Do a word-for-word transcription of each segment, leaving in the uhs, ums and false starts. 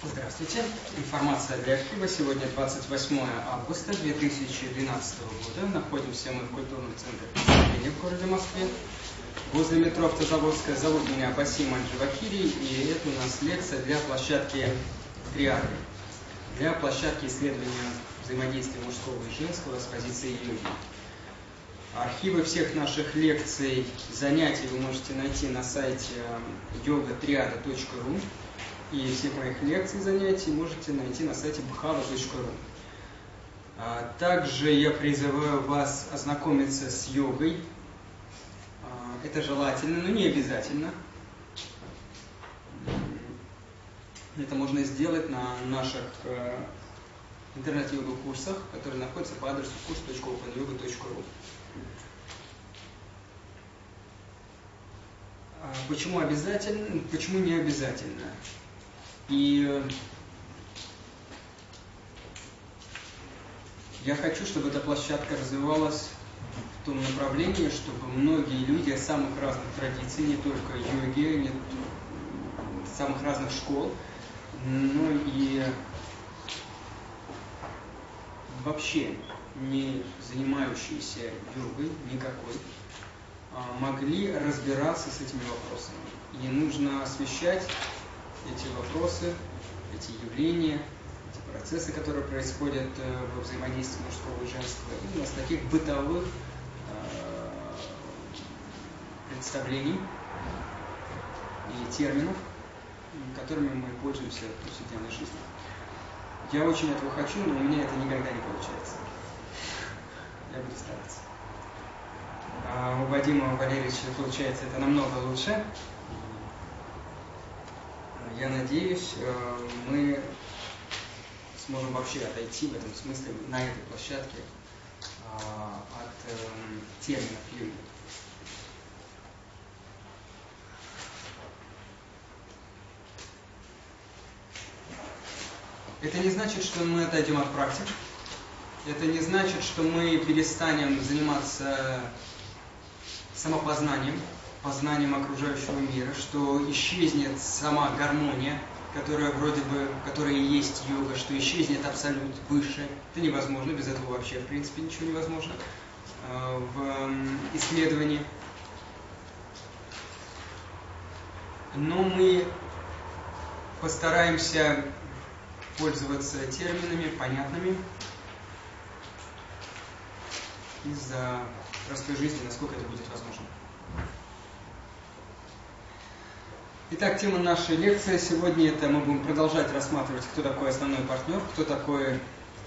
Здравствуйте. Информация для архива. Сегодня двадцать восьмое августа две тысячи двенадцатого года. Находимся мы в культурном центре представления в городе Москве. Возле метро Автозаводская. Зовут меня Басим Аль-Джавахири, и это у нас лекция для площадки триады. Для площадки исследования взаимодействия мужского и женского с позиции йоги. Архивы всех наших лекций, занятий вы можете найти на сайте йога триада точка ру. И всех моих лекций, занятий можете найти на сайте бхава точка ру. Также я призываю вас ознакомиться с йогой. Это желательно, но не обязательно. Это можно сделать на наших интернет-йога курсах, которые находятся по адресу курс точка опен йога точка ру. Почему обязательно, почему не обязательно? И я хочу, чтобы эта площадка развивалась в том направлении, чтобы многие люди самых разных традиций, не только йоги, не самых разных школ, но и вообще не занимающиеся йогой никакой, могли разбираться с этими вопросами. И нужно освещать эти вопросы, эти явления, эти процессы, которые происходят во взаимодействии мужского и женского, именно с таких бытовых э, представлений и терминов, которыми мы пользуемся в повседневной жизни. Я очень этого хочу, но у меня это никогда не получается. Я буду стараться. А у Вадима Валерьевича получается это намного лучше. Я надеюсь, мы сможем вообще отойти в этом смысле на этой площадке от терминов йоги. Это не значит, что мы отойдем от практик. Это не значит, что мы перестанем заниматься самопознанием, познанием окружающего мира, что исчезнет сама гармония, которая вроде бы, которая и есть йога, что исчезнет абсолют высшее. Это невозможно, без этого вообще в принципе ничего невозможно в исследовании. Но мы постараемся пользоваться терминами понятными из-за простой жизни, насколько это будет возможно. Итак, тема нашей лекции сегодня это мы будем продолжать рассматривать, кто такой основной партнер, кто такой э,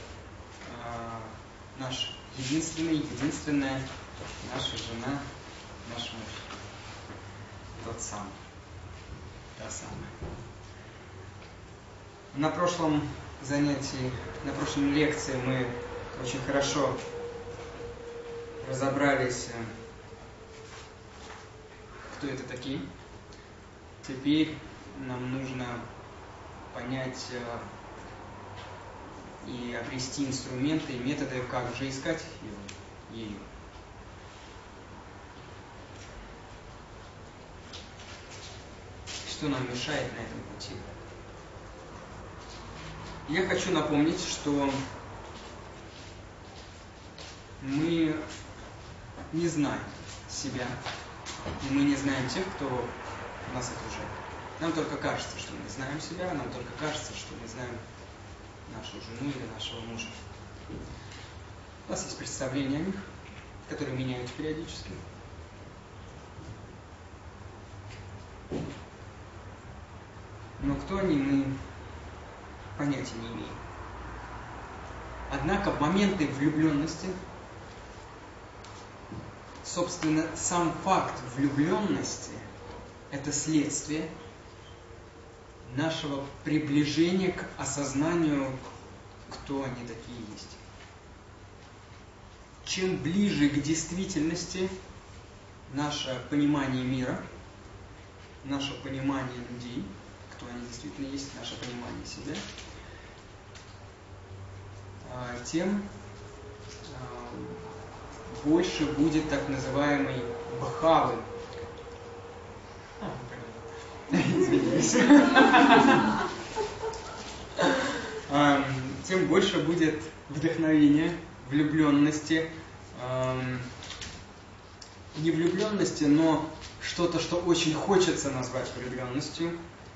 наш единственный, единственная, наша жена, наш муж. Тот самый, та самая. На прошлом занятии, на прошлой лекции мы очень хорошо разобрались, кто это такие. Теперь нам нужно понять и обрести инструменты и методы, как же искать ее. Что нам мешает на этом пути? Я хочу напомнить, что мы не знаем себя, и мы не знаем тех, кто нас окружает. Нам только кажется, что мы знаем себя, нам только кажется, что мы знаем нашу жену или нашего мужа. У нас есть представления о них, которые меняются периодически. Но кто они, мы понятия не имеем. Однако в моменты влюбленности, собственно, сам факт влюбленности – это следствие нашего приближения к осознанию, кто они такие есть. Чем ближе к действительности наше понимание мира, наше понимание людей, кто они действительно есть, наше понимание себя, тем больше будет так называемой бхавы. Извиняюсь. больше будет вдохновения, влюбленности, эм, не влюбленности, но что-то, что очень хочется назвать влюбленностью,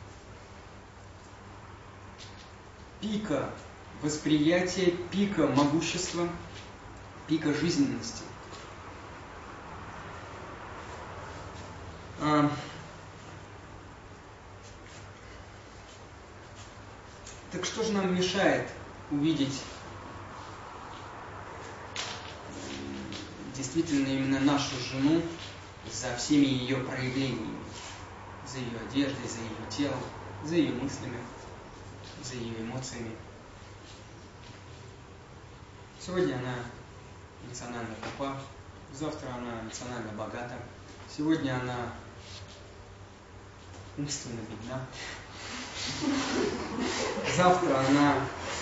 пика восприятия, пика могущества, пика жизненности. А, так что же нам мешает увидеть действительно именно нашу жену за всеми ее проявлениями, за ее одеждой, за ее телом, за ее мыслями, за ее эмоциями? Сегодня она эмоционально тупа, завтра она эмоционально богата, сегодня она умственно бедна, завтра она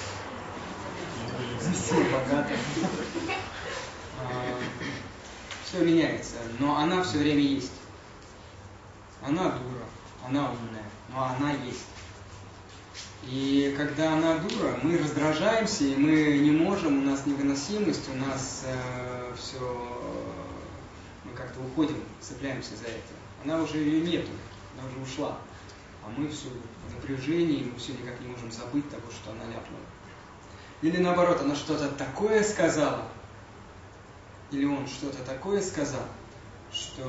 совсем богата. Все меняется, но она все время есть. Она дура, она умная, но она есть. И когда она дура, мы раздражаемся, и мы не можем, у нас невыносимость, у нас э, все, мы как-то уходим, цепляемся за это. Она уже ее нету, она уже ушла. А мы все в напряжении, мы все никак не можем забыть того, что она ляпнула. Или наоборот, она что-то такое сказала, или он что-то такое сказал, что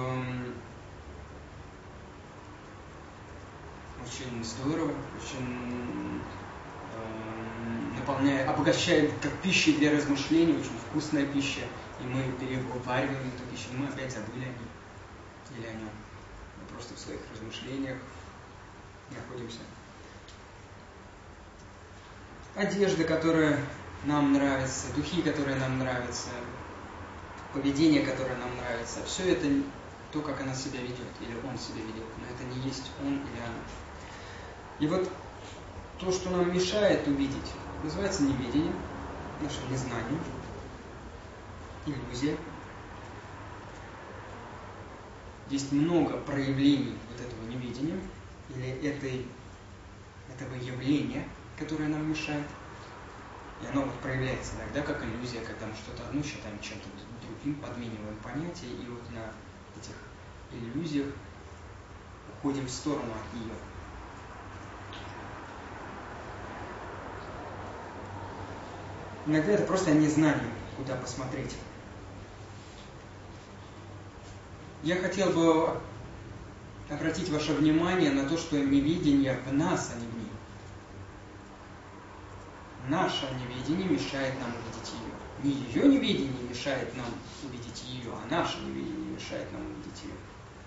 очень здорово, очень э, наполняет, обогащает как пища для размышлений, очень вкусная пища, и мы перевариваем эту пищу, и мы опять забыли о ней или о нем. Мы просто в своих размышлениях находимся. Одежда, которая нам нравится, духи, которые нам нравятся, поведение, которое нам нравится, все это то, как она себя ведет, или он себя ведет, но это не есть он или она. И вот то, что нам мешает увидеть, называется неведение, наше незнание, иллюзия. Есть много проявлений вот этого неведения, или этой, этого явления, которое нам мешает. И оно вот проявляется иногда как иллюзия, когда мы что-то одно считаем чем-то другим, подмениваем понятия, и вот на этих иллюзиях уходим в сторону от нее. Иногда это просто незнание, куда посмотреть. Я хотел бы обратить ваше внимание на то, что неведение в нас, а не в ней. Наше неведение мешает нам увидеть ее. Не ее неведение мешает нам увидеть ее, а наше неведение мешает нам увидеть ее.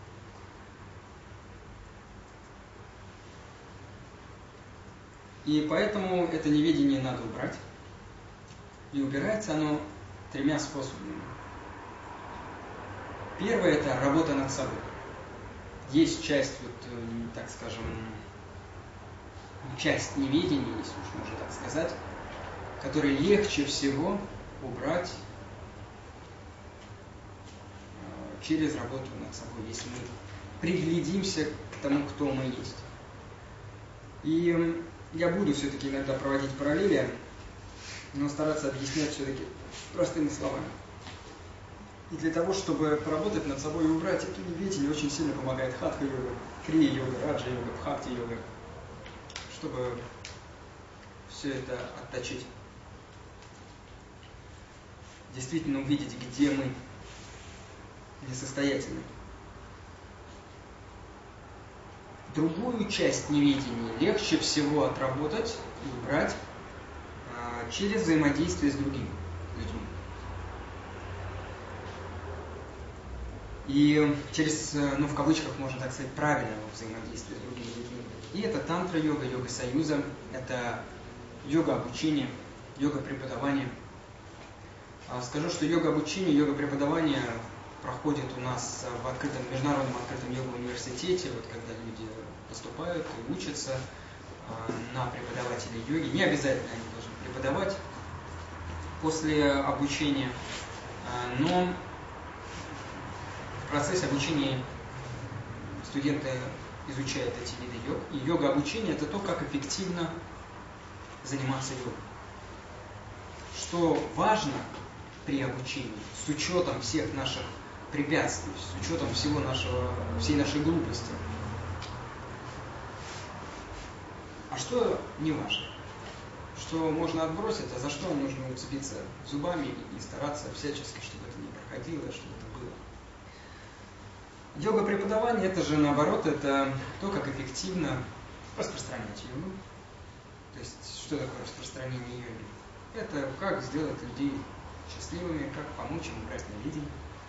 И поэтому это неведение надо убрать. И убирается оно тремя способами. Первое – это работа над собой. Есть часть, вот, так скажем, часть неведения, если уж можно так сказать, которую легче всего убрать через работу над собой, если мы приглядимся к тому, кто мы есть. И я буду все-таки иногда проводить параллели, но стараться объяснять все-таки простыми словами. И для того, чтобы поработать над собой и убрать это неведение, очень сильно помогает хатха-йога, крия-йога, раджа-йога, бхакти-йога, чтобы все это отточить. Действительно увидеть, где мы несостоятельны. Другую часть неведения легче всего отработать и убрать а, через взаимодействие с другими людьми. И через, ну, в кавычках, можно так сказать, правильного взаимодействия с другими людьми. И это тантра-йога, йога союза, это йога обучения, йога преподавания. Скажу, что йога обучения, йога преподавания проходит у нас в открытом, международном открытом йога-университете, вот когда люди поступают и учатся на преподавателей йоги. Не обязательно они должны преподавать после обучения, но в процессе обучения студенты изучают эти виды йог. И йога обучения – это то, как эффективно заниматься йогой. что важно при обучении, с учетом всех наших препятствий, с учетом всего нашего, всей нашей глупости. А что не важно? Что можно отбросить, а за что нужно уцепиться зубами и стараться всячески, чтобы это не проходило, чтобы это было. Йога преподавание, это же наоборот, это то, как эффективно распространять йогу. То есть, что такое распространение йоги? Это как сделать людей счастливыми, как помочь им убрать невидение.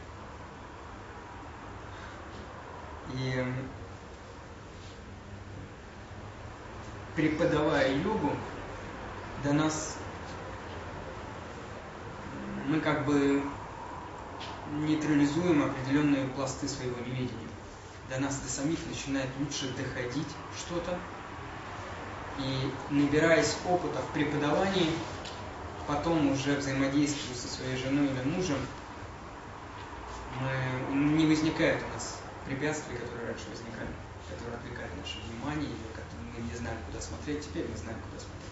И преподавая йогу, до нас мы как бы нейтрализуем определенные пласты своего неведения. До нас до самих начинает лучше доходить что-то. И набираясь опыта в преподавании, потом уже взаимодействуя со своей женой или мужем, мы, не возникает у нас препятствий, которые раньше возникали, которые отвлекали наше внимание, или мы не знали, куда смотреть, теперь мы знаем, куда смотреть.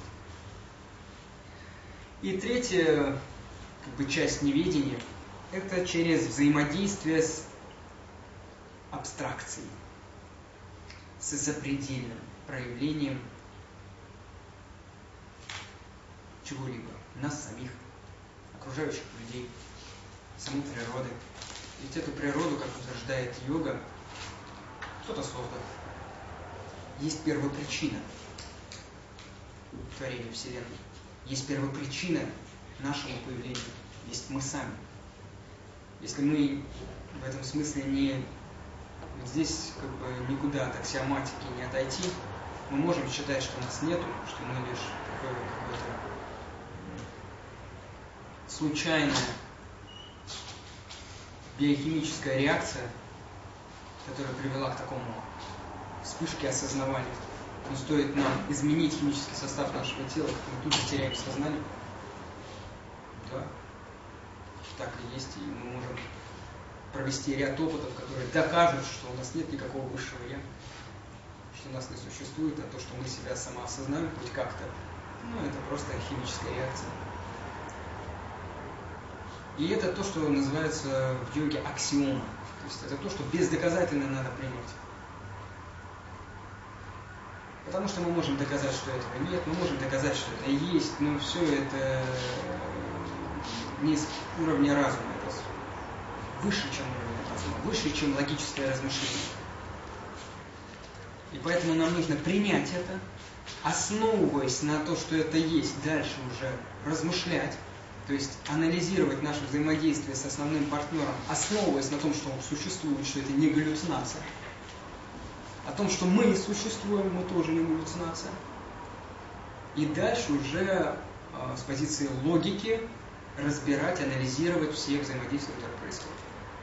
И третья как бы, часть неведения – это через взаимодействие с абстракцией, с запредельным проявлением чего-либо, нас самих, окружающих людей, самой природы. Ведь эту природу, как утверждает йога, кто-то создал. Есть первопричина творения Вселенной. Есть первопричина нашему появлению. Есть мы сами. Если мы в этом смысле не здесь как бы никуда от аксиоматики не отойти, мы можем считать, что нас нету, что мы лишь какое-то случайная биохимическая реакция, которая привела к такому вспышке осознавания. Но стоит нам изменить химический состав нашего тела, как мы тут же теряем сознание. Да, так и есть, и мы можем провести ряд опытов, которые докажут, что у нас нет никакого высшего я, что нас не существует, а то, что мы себя самоосознаем хоть как-то, ну, это просто химическая реакция. И это то, что называется в йоге аксиома. То есть это то, что бездоказательно надо принять. Потому что мы можем доказать, что этого нет, мы можем доказать, что это есть, но все это не с уровня разума, это выше, чем уровень разума, выше, чем логическое размышление. И поэтому нам нужно принять это, основываясь на то, что это есть, дальше уже размышлять, то есть анализировать наше взаимодействие с основным партнером, основываясь на том, что он существует, что это не галлюцинация. О том, что мы существуем, мы тоже не галлюцинация. И дальше уже э, с позиции логики разбирать, анализировать все взаимодействия, которые происходят.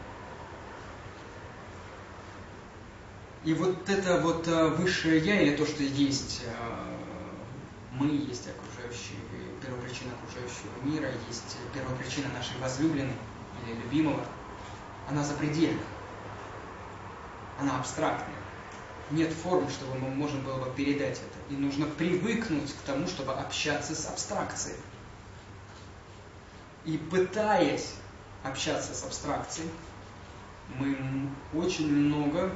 И вот это вот э, высшее я, или то, что есть э, мы, есть окружающие, первопричина окружающего мира, есть первопричина нашей возлюбленной или любимого, она запредельна, она абстрактная. Нет форм, чтобы можно было бы передать это. И нужно привыкнуть к тому, чтобы общаться с абстракцией. И пытаясь общаться с абстракцией, мы очень много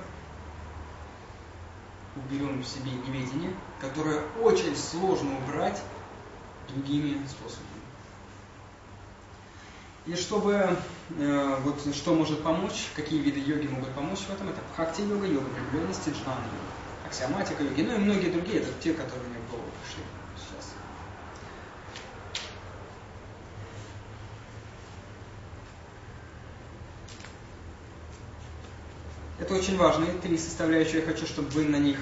уберем в себе неведение, которое очень сложно убрать другими способами. И чтобы, э, вот что может помочь, какие виды йоги могут помочь в этом, это бхакти-йога, йога влюбленности, джнана-йога, аксиоматика йоги, ну и многие другие, это те, которые мне в голову пришли сейчас. Это очень важные три составляющие, я хочу, чтобы вы на них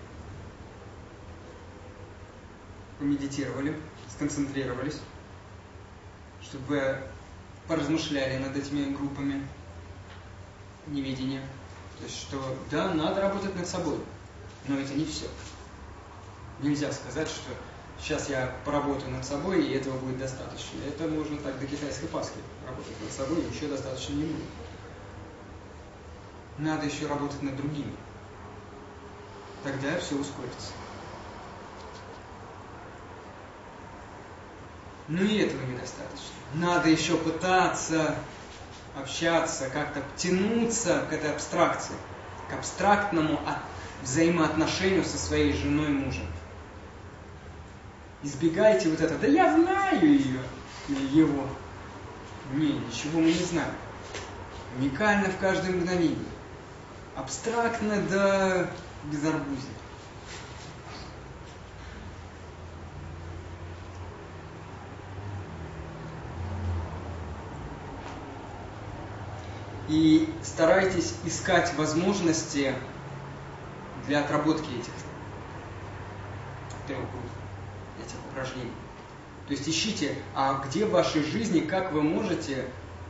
помедитировали, сконцентрировались, чтобы вы поразмышляли над этими группами неведения. То есть, что да, надо работать над собой, но это не все. Нельзя сказать, что сейчас я поработаю над собой, и этого будет достаточно. Это можно так до китайской Пасхи работать над собой, и еще достаточно не будет. Надо еще работать над другими. Тогда все ускорится. Но и этого недостаточно. Надо еще пытаться общаться, как-то тянуться к этой абстракции, к абстрактному взаимоотношению со своей женой и мужем. Избегайте вот это, да я знаю ее или его. Не, ничего мы не знаем. Уникально в каждом мгновении. Абстрактно до безарбузия. И старайтесь искать возможности для отработки этих трех групп, этих упражнений. То есть ищите, а где в вашей жизни, как вы можете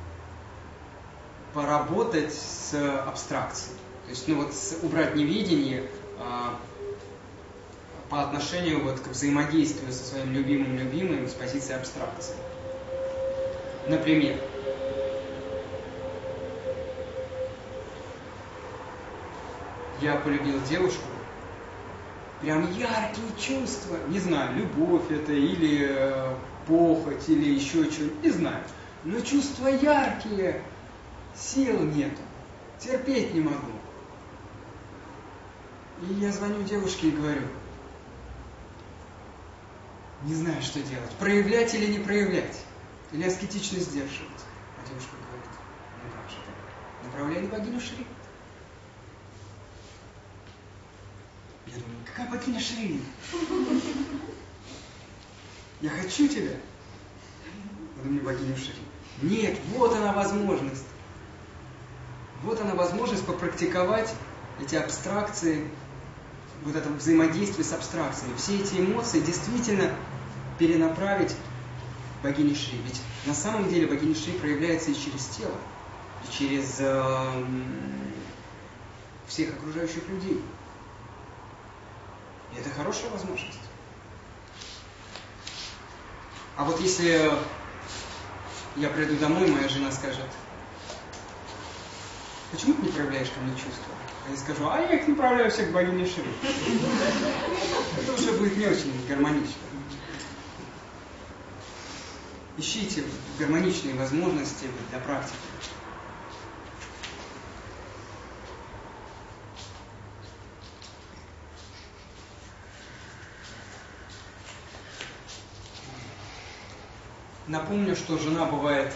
поработать с абстракцией. То есть, ну вот, с, убрать неведение а, по отношению вот к взаимодействию со своим любимым-любимым с позиции абстракции. Например, я полюбил девушку, прям яркие чувства, не знаю, любовь это или э, похоть, или еще что-нибудь, не знаю. Но чувства яркие, сил нету, терпеть не могу. И я звоню девушке и говорю, не знаю, что делать, проявлять или не проявлять, или аскетично сдерживать. А девушка говорит, ну как же так, направляй на богиню Шри. Я думаю, какая богиня Шри? Я хочу тебя. Я думаю, богиню Шри. Нет, вот она возможность. Вот она возможность попрактиковать эти абстракции, вот это взаимодействие с абстракциями. Все эти эмоции действительно перенаправить богине Шри. Ведь на самом деле богиня Шри проявляется и через тело, и через э, всех окружающих людей. И это хорошая возможность. А вот если я приду домой, моя жена скажет, почему ты не проявляешь ко мне чувства? А я скажу, а я их направляю всех к богине Шри. Это уже будет не очень гармонично. Ищите гармоничные возможности для практики. Напомню, что жена бывает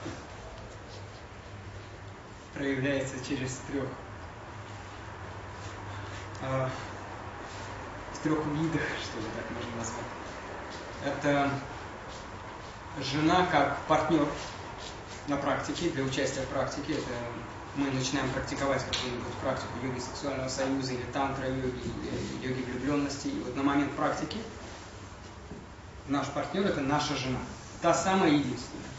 проявляется через трех э, в трех видах, что ли, так можно назвать. Это жена как партнер на практике, для участия в практике. Это мы начинаем практиковать какую-нибудь практику йоги сексуального союза или тантра йоги, или йоги влюбленности. И вот на момент практики наш партнер – это наша жена. Та самая единственная.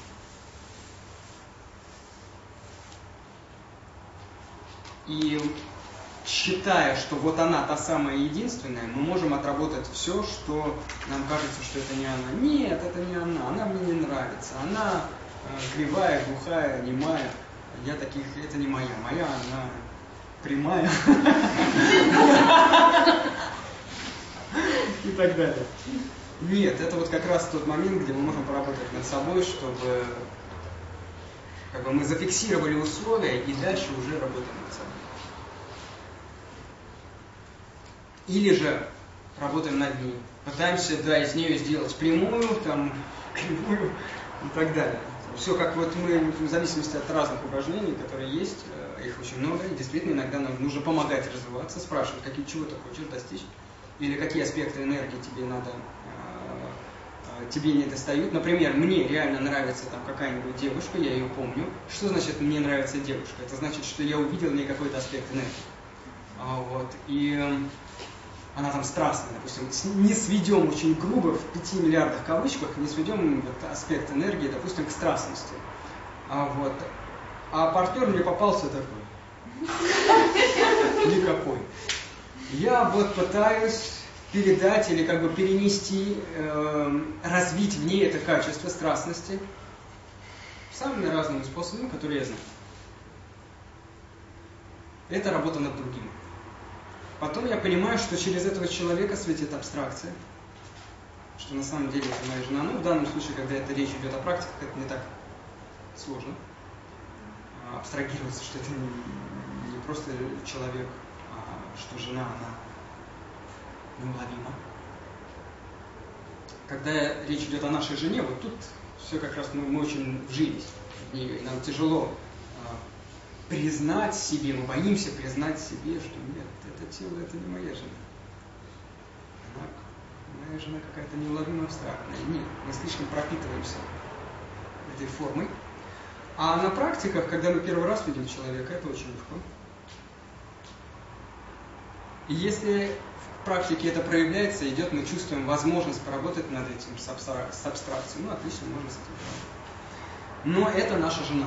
И считая, что вот она та самая единственная, мы можем отработать все, что нам кажется, что это не она. Нет, это не она, она мне не нравится. Она э, кривая, глухая, немая. Я таких, это не моя. Моя, она прямая. И так далее. Нет, это вот как раз тот момент, где мы можем поработать над собой, чтобы как бы, мы зафиксировали условия и дальше уже работаем над собой. Или же работаем над ней. Пытаемся, да, из нее сделать прямую, там, кривую и так далее. Все как вот мы, в зависимости от разных упражнений, которые есть, их очень много, и действительно иногда нам нужно помогать развиваться, спрашивать, какие, чего ты хочешь достичь, или какие аспекты энергии тебе надо, тебе не достают. Например, мне реально нравится там какая-нибудь девушка, я ее помню. Что значит мне нравится девушка? Это значит, что я увидел в ней какой-то аспект энергии. А, вот, и она там страстная, допустим, не сведем очень грубо, в пяти миллиардах кавычках, не сведем вот, аспект энергии, допустим, к страстности. А, вот, а партнер мне попался такой. Никакой. Я вот пытаюсь передать или как бы перенести, э, развить в ней это качество страстности самыми разными способами, которые я знаю. Это работа над другим. Потом я понимаю, что через этого человека светит абстракция, что что на самом деле это моя жена. Ну, в данном случае, когда это речь идет о практиках, это не так сложно. Абстрагироваться, что это не, не просто человек, а что жена, она неуловима. Когда речь идет о нашей жене, вот тут все как раз мы, мы очень вжились в нее, и нам тяжело а, признать себе, мы боимся признать себе, что нет, это тело, это не моя жена. Она, моя жена какая-то неуловимо абстрактная. Нет, мы слишком пропитываемся этой формой. А на практиках, когда мы первый раз видим человека, это очень легко. И если в практике это проявляется, идет, мы чувствуем возможность поработать над этим с, абстра... с абстракцией, ну отлично, можно с этим работать. Но это наша жена.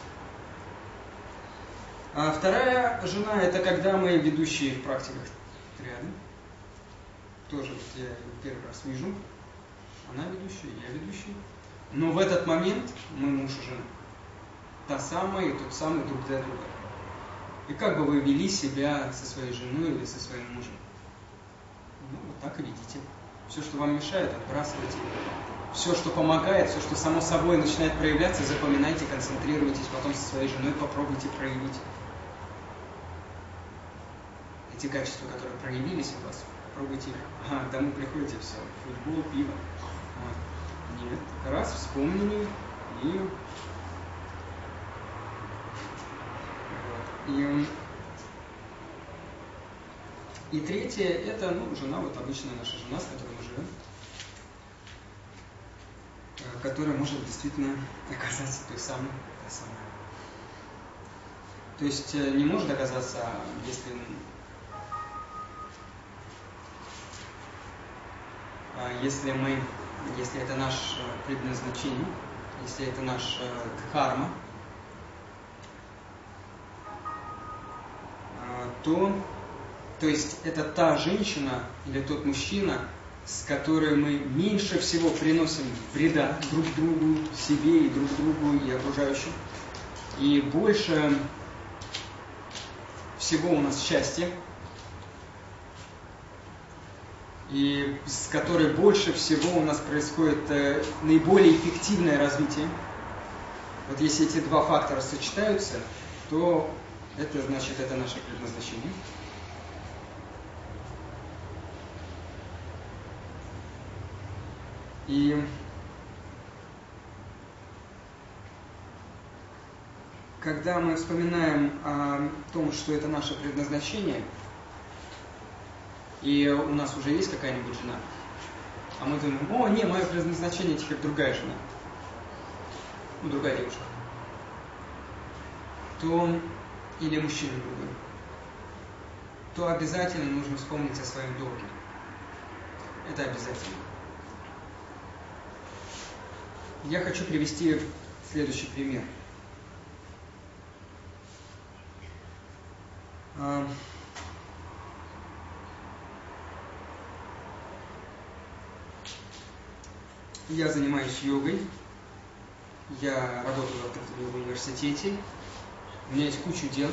А вторая жена, это когда мы ведущие в практиках триады. Тоже вот я первый раз вижу. Она ведущая, я ведущий. Но в этот момент мы муж и жена. Та самая и тот самый друг для друга. И как бы вы вели себя со своей женой или со своим мужем? Ну, вот так и ведите. Все, что вам мешает, отбрасывайте. Все, что помогает, все, что само собой начинает проявляться, запоминайте, концентрируйтесь, потом со своей женой попробуйте проявить. Эти качества, которые проявились у вас, попробуйте их. Ага, домой приходите, все, футбол, пиво. Вот. Нет, раз, вспомнили и... И, и третье, это ну, жена, вот обычная наша жена, с которой мы живем, которая может действительно оказаться той самой, той самой. То есть не может оказаться, если, если мы, если это наше предназначение, если это наша дхарма, то, то есть это та женщина или тот мужчина, с которой мы меньше всего приносим вреда друг другу, себе и друг другу, и окружающим. И больше всего у нас счастья, и с которой больше всего у нас происходит э, наиболее эффективное развитие. Вот если эти два фактора сочетаются, то это значит, это наше предназначение. И когда мы вспоминаем о том, что это наше предназначение, и у нас уже есть какая-нибудь жена, а мы думаем, о, не, мое предназначение теперь другая жена, ну, другая девушка, то, или мужчина другой, то обязательно нужно вспомнить о своем долге. Это обязательно. Я хочу привести следующий пример. Я занимаюсь йогой, я работаю в открытом университете, у меня есть куча дел,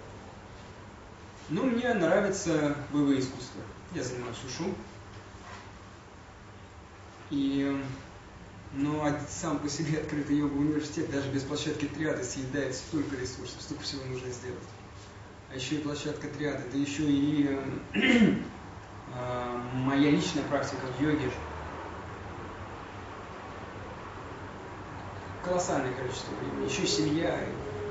но мне нравятся боевые искусства. Я занимаюсь ушу, и, но сам по себе открытый йога университет даже без площадки триады съедает столько ресурсов, столько всего нужно сделать. А еще и площадка триады, да еще и э, моя личная практика в йоге. Колоссальное количество времени, еще семья.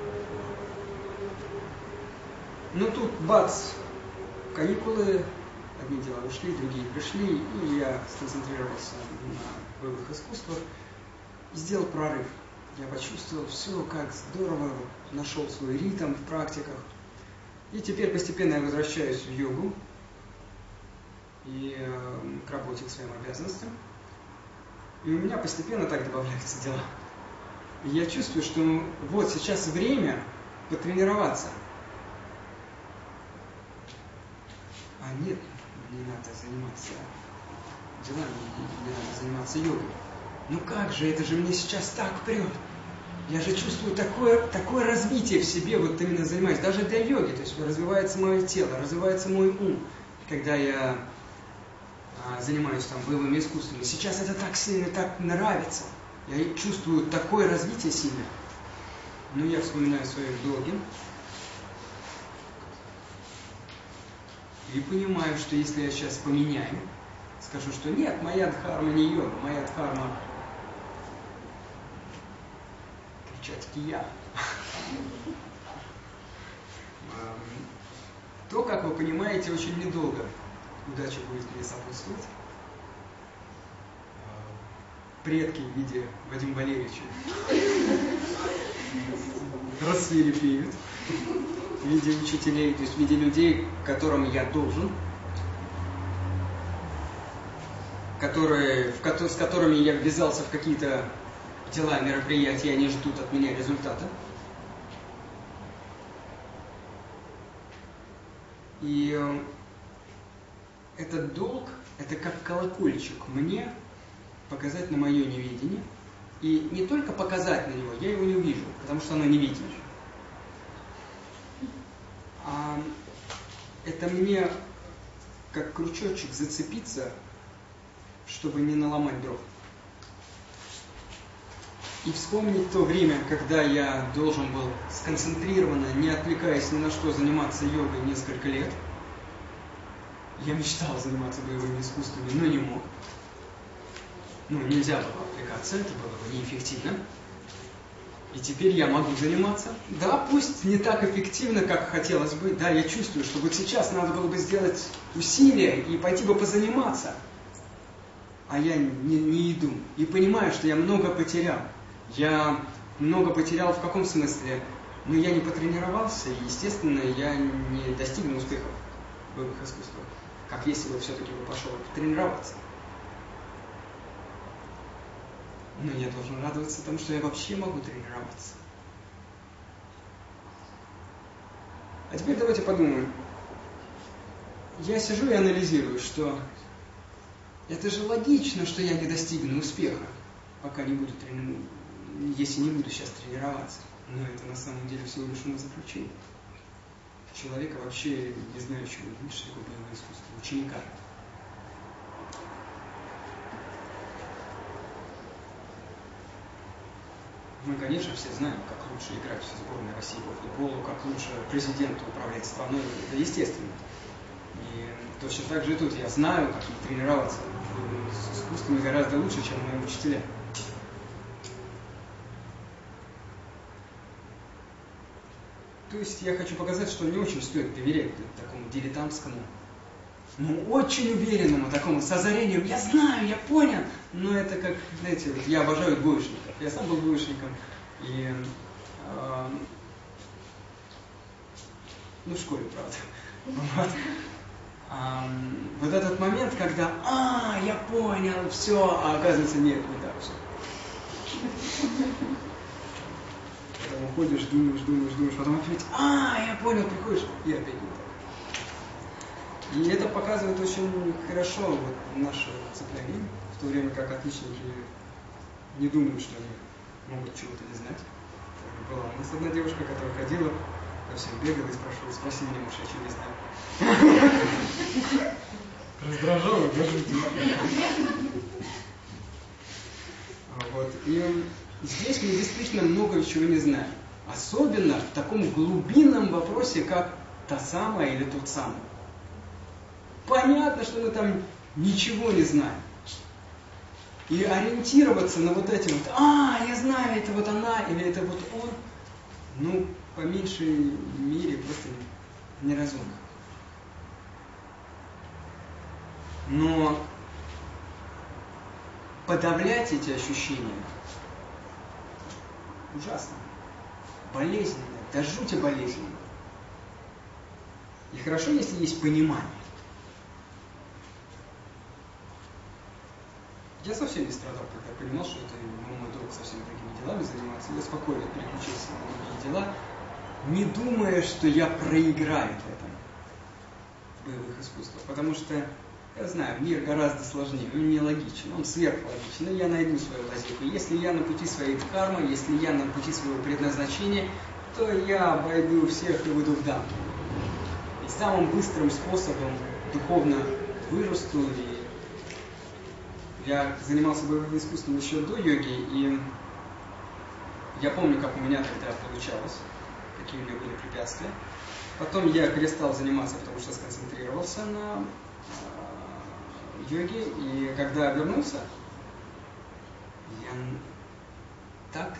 Ну тут бац, каникулы, одни дела ушли, другие пришли, и я сконцентрировался на боевых искусствах и сделал прорыв. Я почувствовал все, как здорово, нашел свой ритм в практиках. И теперь постепенно я возвращаюсь в йогу и э, к работе, к своим обязанностям. И у меня постепенно так добавляются дела. И я чувствую, что вот сейчас время потренироваться. А нет, не надо заниматься делами, не надо заниматься йогой. Ну как же, это же мне сейчас так прет. Я же чувствую такое, такое развитие в себе, вот именно занимаюсь, даже для йоги. То есть развивается мое тело, развивается мой ум, когда я занимаюсь там боевыми искусствами. Сейчас это так сильно, так нравится. Я чувствую такое развитие сильное. Но я вспоминаю свои долги. И понимаю, что если я сейчас поменяю, скажу, что нет, моя дхарма не йога, моя дхарма кричать кия, то, как вы понимаете, очень недолго удача будет мне сопутствовать. Предки в виде Вадима Валерьевича рассвирепеют, в виде учителей, то есть в виде людей, которым я должен, которые, в, с которыми я ввязался в какие-то дела, мероприятия, и они ждут от меня результата. И э, этот долг, это как колокольчик мне показать на мое неведение. И не только показать на него, я его не увижу, потому что оно невидимо. А это мне как крючочек зацепиться, чтобы не наломать дров. И вспомнить то время, когда я должен был сконцентрированно, не отвлекаясь ни на что, заниматься йогой несколько лет. Я мечтал заниматься боевыми искусствами, но не мог. Ну, нельзя было отвлекаться, это было бы неэффективно. И теперь я могу заниматься. Да, пусть не так эффективно, как хотелось бы. Да, я чувствую, что вот сейчас надо было бы сделать усилия и пойти бы позаниматься. А я не, не иду. И понимаю, что я много потерял. Я много потерял в каком смысле? Ну, я не потренировался, и, естественно, я не достигну успехов в боевых искусствах. Как если бы все-таки бы пошел тренироваться. Но я должен радоваться тому, что я вообще могу тренироваться. А теперь давайте подумаем. Я сижу и анализирую, что это же логично, что я не достигну успеха, пока не буду трени... если не буду сейчас тренироваться. Но это на самом деле всего лишь умозаключение. Человека, вообще не знающего, что такое боевое искусство, ученика. Мы, конечно, все знаем, как лучше играть в сборной России по футболу, как лучше президенту управлять страной. Это естественно. И точно так же и тут. Я знаю, как тренироваться с искусствами гораздо лучше, чем мои учителя. То есть я хочу показать, что не очень стоит доверять такому дилетантскому, ну, очень уверенному такому, с озарением. Я знаю, я понял. Но это как, знаете, вот я обожаю двоечников. Я сам был двоечником. И, э, ну, в школе, правда. Вот. А, вот этот момент, когда, а, я понял, все, а оказывается, нет, не так все. Потом уходишь, думаешь, думаешь, думаешь, потом опять, а, я понял, приходишь, и опять не так. И это показывает очень хорошо вот наше цепляние, в то время как отличники не думают, что они могут чего-то не знать. Была у нас одна девушка, которая ходила, ко всем бегала и спрашивала, спроси меня, может, я чего не знаю. Раздражала, даже вот. И здесь мы действительно много чего не знаем. Особенно в таком глубинном вопросе, как та самая или тот самый. Понятно, что мы там ничего не знаем. И ориентироваться на вот эти вот, а, я знаю, это вот она или это вот он, ну, по меньшей мере, просто неразумно. Но подавлять эти ощущения ужасно, болезненно, до жути болезненно. И хорошо, если есть понимание. Я совсем не страдал, когда понимал, что это мой долг совсем другими делами заниматься. Я спокойно переключился на другие дела, не думая, что я проиграю в этом в боевых искусствах. Потому что, я знаю, мир гораздо сложнее, он не логичен, он сверхлогичен, и я найду свою лазейку. Если я на пути своей дхармы, если я на пути своего предназначения, то я обойду всех и выйду в дамбу. И самым быстрым способом духовно вырасту и Я занимался боевым искусством еще до йоги, и я помню, как у меня тогда получалось, какие у меня были препятствия. Потом я перестал заниматься, потому что сконцентрировался на э, йоге, и когда я вернулся, я так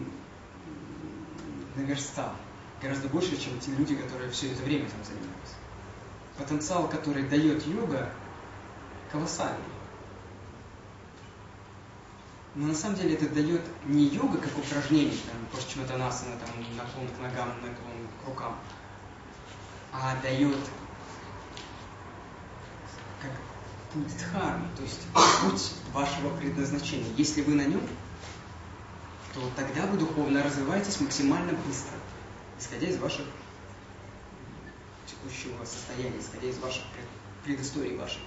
наверстал, гораздо больше, чем те люди, которые все это время там занимались. Потенциал, который дает йога, колоссальный. Но на самом деле это дает не йога как упражнение, там, пашчиматанасана, там, наклон к ногам, наклон к рукам, а дает как путь дхармы, то есть путь вашего предназначения. Если вы на нем, то тогда вы духовно развиваетесь максимально быстро, исходя из ваших текущего состояния, исходя из ваших предысторий ваших.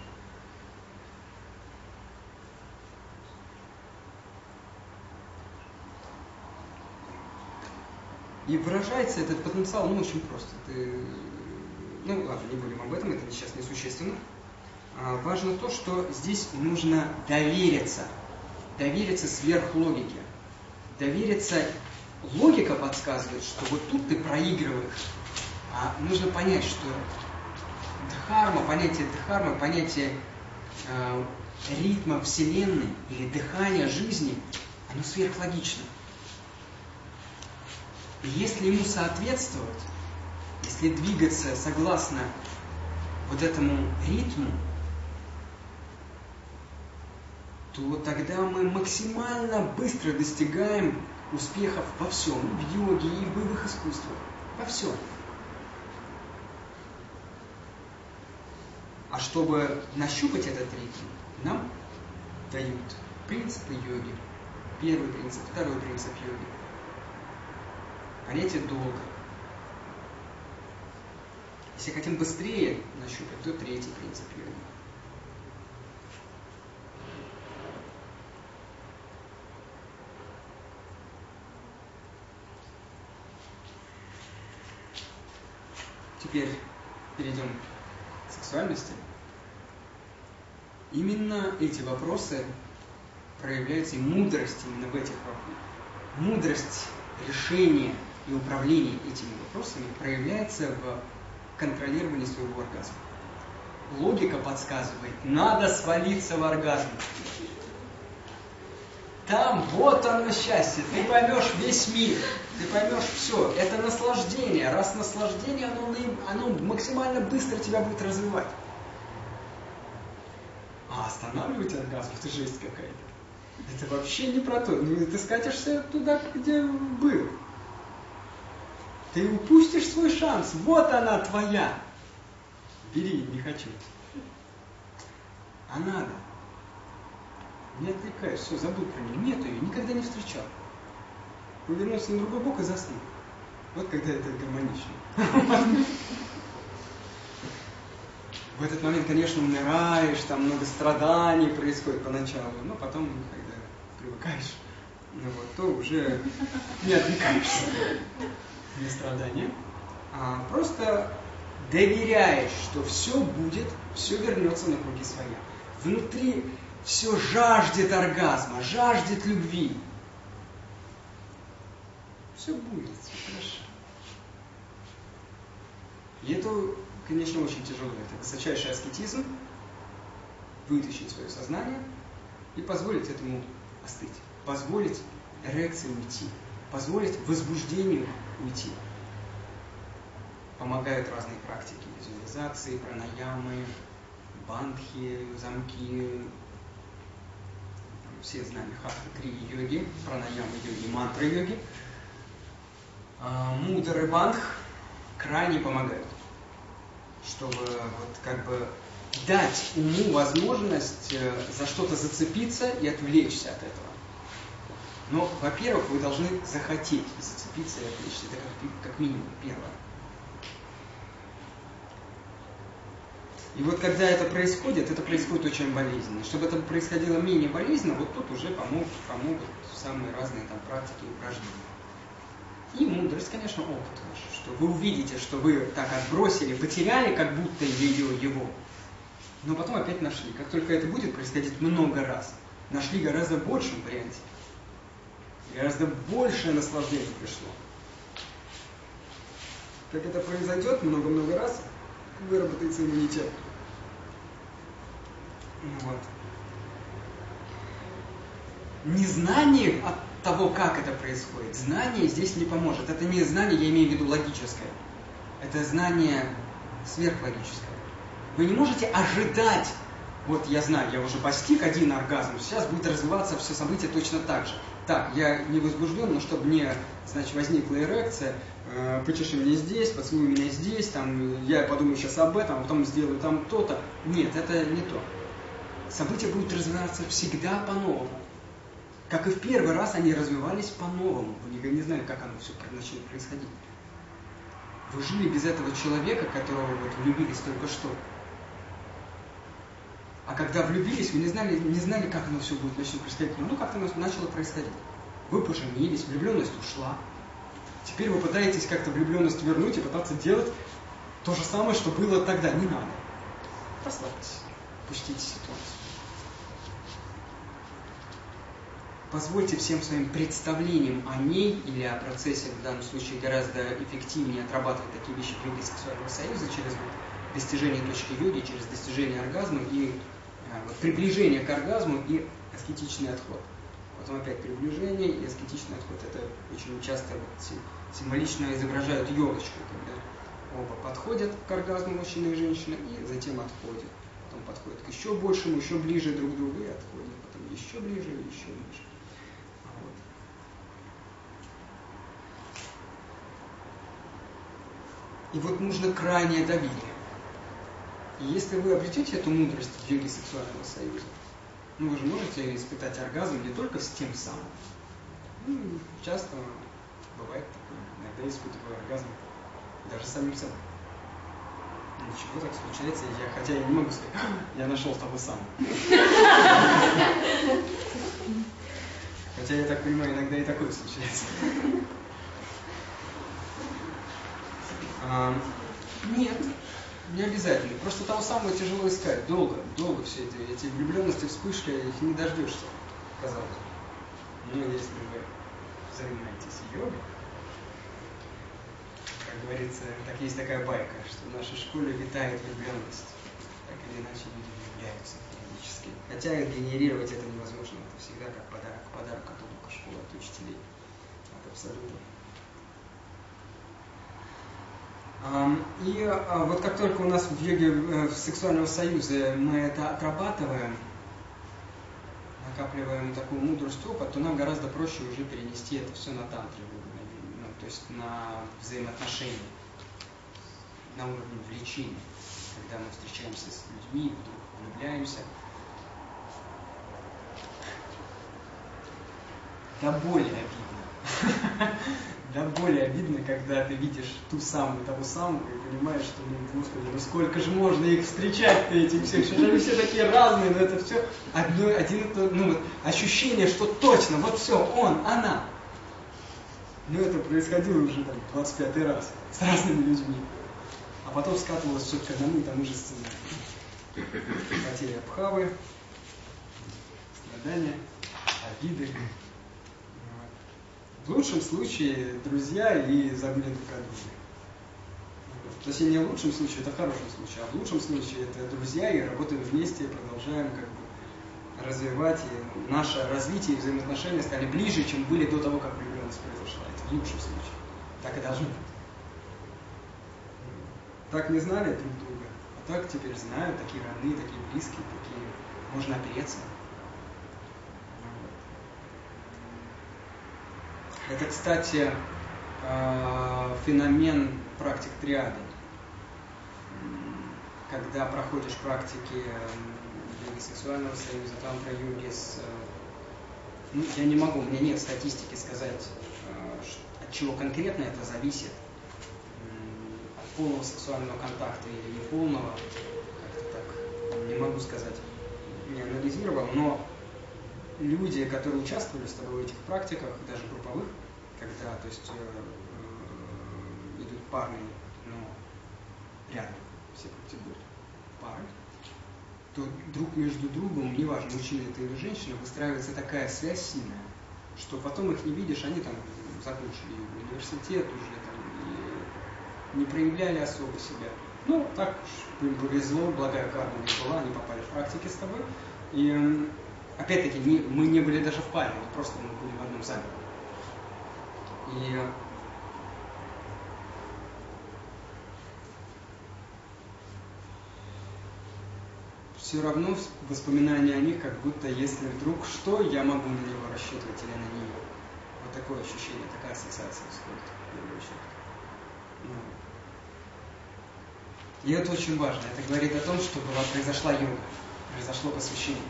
И выражается этот потенциал, ну, очень просто. Ты... Ну, ладно, не будем об этом, это сейчас несущественно. А, важно то, что здесь нужно довериться. Довериться сверхлогике. Довериться... Логика подсказывает, что вот тут ты проигрываешь. А нужно понять, что дхарма, понятие дхармы, понятие э, ритма Вселенной или дыхания жизни, оно сверхлогично. И если ему соответствовать, если двигаться согласно вот этому ритму, то тогда мы максимально быстро достигаем успехов во всем, и в йоге, и в боевых искусствах, во всем. А чтобы нащупать этот ритм, нам дают принципы йоги. Первый принцип, второй принцип йоги. Понятие долга. Если хотим быстрее нащупать, то третий принцип йоги. Теперь перейдем к сексуальности. Именно эти вопросы проявляются, и мудрость именно в этих вопросах. Мудрость решения и управление этими вопросами проявляется в контролировании своего оргазма. Логика подсказывает, надо свалиться в оргазм. Там вот оно счастье, ты поймешь весь мир, ты поймешь все. Это наслаждение. Раз наслаждение, оно, оно максимально быстро тебя будет развивать. А останавливать оргазм, это жесть какая-то. Это вообще не про то. Ну, ты скатишься туда, где был. Ты упустишь свой шанс. Вот она твоя. Бери, не хочу. А надо. Не отвлекаешь, все, забыл про нее. Нет ее, никогда не встречал. Повернулся на другой бок и заснул. Вот когда это гармонично. В этот момент, конечно, умираешь, там много страданий происходит поначалу, но потом, когда привыкаешь, ну вот, то уже не отвлекаешься на страдания, а просто доверяешь, что все будет, все вернется на круги своя. Внутри все жаждет оргазма, жаждет любви. Все будет, все хорошо. И это, конечно, очень тяжело. Это высочайший аскетизм, вытащить свое сознание и позволить этому остыть. Позволить эрекции уйти. Позволить возбуждению уйти. Помогают разные практики визуализации, пранаямы, бандхи, замки. Все знаем хатха, крии йоги, пранаямы йоги, мантры йоги. Мудр и бандх крайне помогают, чтобы вот как бы дать уму возможность за что-то зацепиться и отвлечься от этого. Но, во-первых, вы должны захотеть зацепиться и отвлечься. Это как, как минимум первое. И вот когда это происходит, это происходит очень болезненно. Чтобы это происходило менее болезненно, вот тут уже помогут, помогут самые разные там практики и упражнения. И мудрость, конечно, опыт ваш, что вы увидите, что вы так отбросили, потеряли как будто ее, его, но потом опять нашли. Как только это будет происходить много раз, нашли гораздо большем варианте. Гораздо большее наслаждение пришло. Как это произойдет много-много раз, выработается иммунитет. Вот. Незнание от того, как это происходит, знание здесь не поможет. Это не знание, я имею в виду логическое. Это знание сверхлогическое. Вы не можете ожидать, вот я знаю, я уже постиг один оргазм, сейчас будет развиваться все события точно так же. Так, я не возбужден, но чтобы мне, значит, возникла эрекция, э, почеши меня здесь, поцелуй меня здесь, там, я подумаю сейчас об этом, а потом сделаю там то-то. Нет, это не то. События будут развиваться всегда по-новому. Как и в первый раз они развивались по-новому. Вы никогда не знаете, как оно все начнет происходить. Вы жили без этого человека, которого вот влюбились только что. А когда влюбились, вы не знали, не знали, как оно все будет начнет происходить. Но ну, как-то начало происходить. Вы поженились, влюбленность ушла. Теперь вы пытаетесь как-то влюбленность вернуть и пытаться делать то же самое, что было тогда. Не надо. Расслабьтесь. Пустите ситуацию. Позвольте всем своим представлениям о ней или о процессе, в данном случае гораздо эффективнее отрабатывать такие вещи в йоге сексуального союза через достижение точки йоги, через достижение оргазма и э, вот, приближение к оргазму и аскетичный отход. Потом опять приближение и аскетичный отход. Это очень часто вот, символично изображают елочку, когда оба подходят к оргазму, мужчина и женщина, и затем отходят. Потом подходят к еще большему, еще ближе друг к другу и отходят. Потом еще ближе и еще ближе. И вот нужно крайнее доверие. И если вы обретете эту мудрость в йоге сексуального союза, ну вы же можете испытать оргазм не только с тем самым. Ну, часто бывает такое. Иногда испытываю оргазм даже с самим собой. Ничего так случается, я, хотя я не могу сказать, я нашел того самого. Хотя я так понимаю, иногда и такое случается. А, нет, не обязательно. Просто того самого тяжело искать. Долго, долго все эти, эти влюбленности, вспышки, их не дождешься, казалось бы. Но если вы занимаетесь йогой, как говорится, так есть такая байка, что в нашей школе витает влюбленность. Так или иначе люди влюбляются периодически. Хотя генерировать это невозможно. Это всегда как подарок, подарок от облака школы, от учителей, от абсолюта. И вот как только у нас в йоге в сексуального союза мы это отрабатываем, накапливаем такую мудрость, опыт, то нам гораздо проще уже перенести это все на тантру, ну, то есть на взаимоотношения, на уровне влечения, когда мы встречаемся с людьми, вдруг влюбляемся. Да более обидно. Да более обидно, когда ты видишь ту самую, того самого, и понимаешь, что, ну, господи, ну сколько же можно их встречать-то, этих всех, что же они все такие разные, но это все одно, один и тот, ну вот, ощущение, что точно, вот все, он, она. Но это происходило уже там двадцать пятый раз с разными людьми. А потом скатывалось все к одному и тому же сценарию. Потеря Абхавы, страдания, обиды. В лучшем случае друзья и забыли друг о друге. Точнее, не в лучшем случае, это в хорошем случае, а в лучшем случае это друзья и работаем вместе, и продолжаем как бы развивать, и наше развитие и взаимоотношения стали ближе, чем были до того, как влюбленность произошла. Это в лучшем случае. Так и должно быть. Так не знали друг друга, а так теперь знают, такие родные, такие близкие, такие можно опереться. Это, кстати, феномен практик триады. Когда проходишь практики йоги сексуального союза, тантра йоги, с... ну, я не могу, у меня нет статистики сказать, от чего конкретно это зависит, от полного сексуального контакта или неполного, как-то так, не могу сказать, не анализировал, но люди, которые участвовали с тобой в этих практиках, даже групповых, когда, то есть, э, идут парные, но рядом все практикуют пары, то друг между другом, неважно, мужчина это или женщина, выстраивается такая связь сильная, что потом их не видишь, они там закончили университет уже, там, и не проявляли особо себя. Ну, так уж им повезло, благая карма у них была, они попали в практике с тобой. И опять-таки, не, мы не были даже в паре, просто мы были в одном зале. И все равно воспоминания о них, как будто если вдруг что, я могу на него рассчитывать или на нее. Вот такое ощущение, такая ассоциация исходит в первую очередь. И это очень важно. Это говорит о том, что была, произошла йога, произошло посвящение.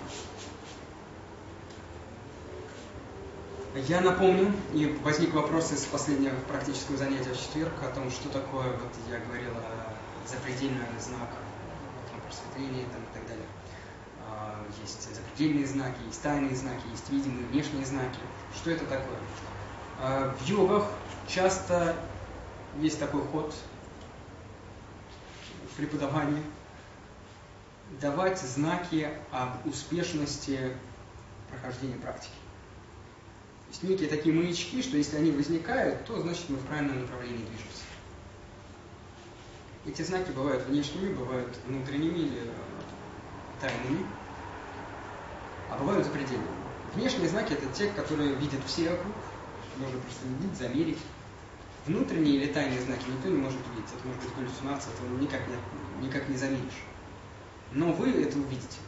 Я напомню, и возник вопрос из последнего практического занятия в четверг о том, что такое, вот я говорил о запредельный знак просветления там, и так далее. Есть запредельные знаки, есть тайные знаки, есть видимые внешние знаки. Что это такое? В йогах часто есть такой ход в преподавании давать знаки об успешности прохождения практики. То есть некие такие маячки, что если они возникают, то значит мы в правильном направлении движемся. Эти знаки бывают внешними, бывают внутренними или тайными, а бывают запредельными. Внешние знаки – это те, которые видят все вокруг, можно просто видеть, замерить. Внутренние или тайные знаки никто не может увидеть. Это может быть галлюцинация, этого никак не, никак не замеришь. Но вы это увидите.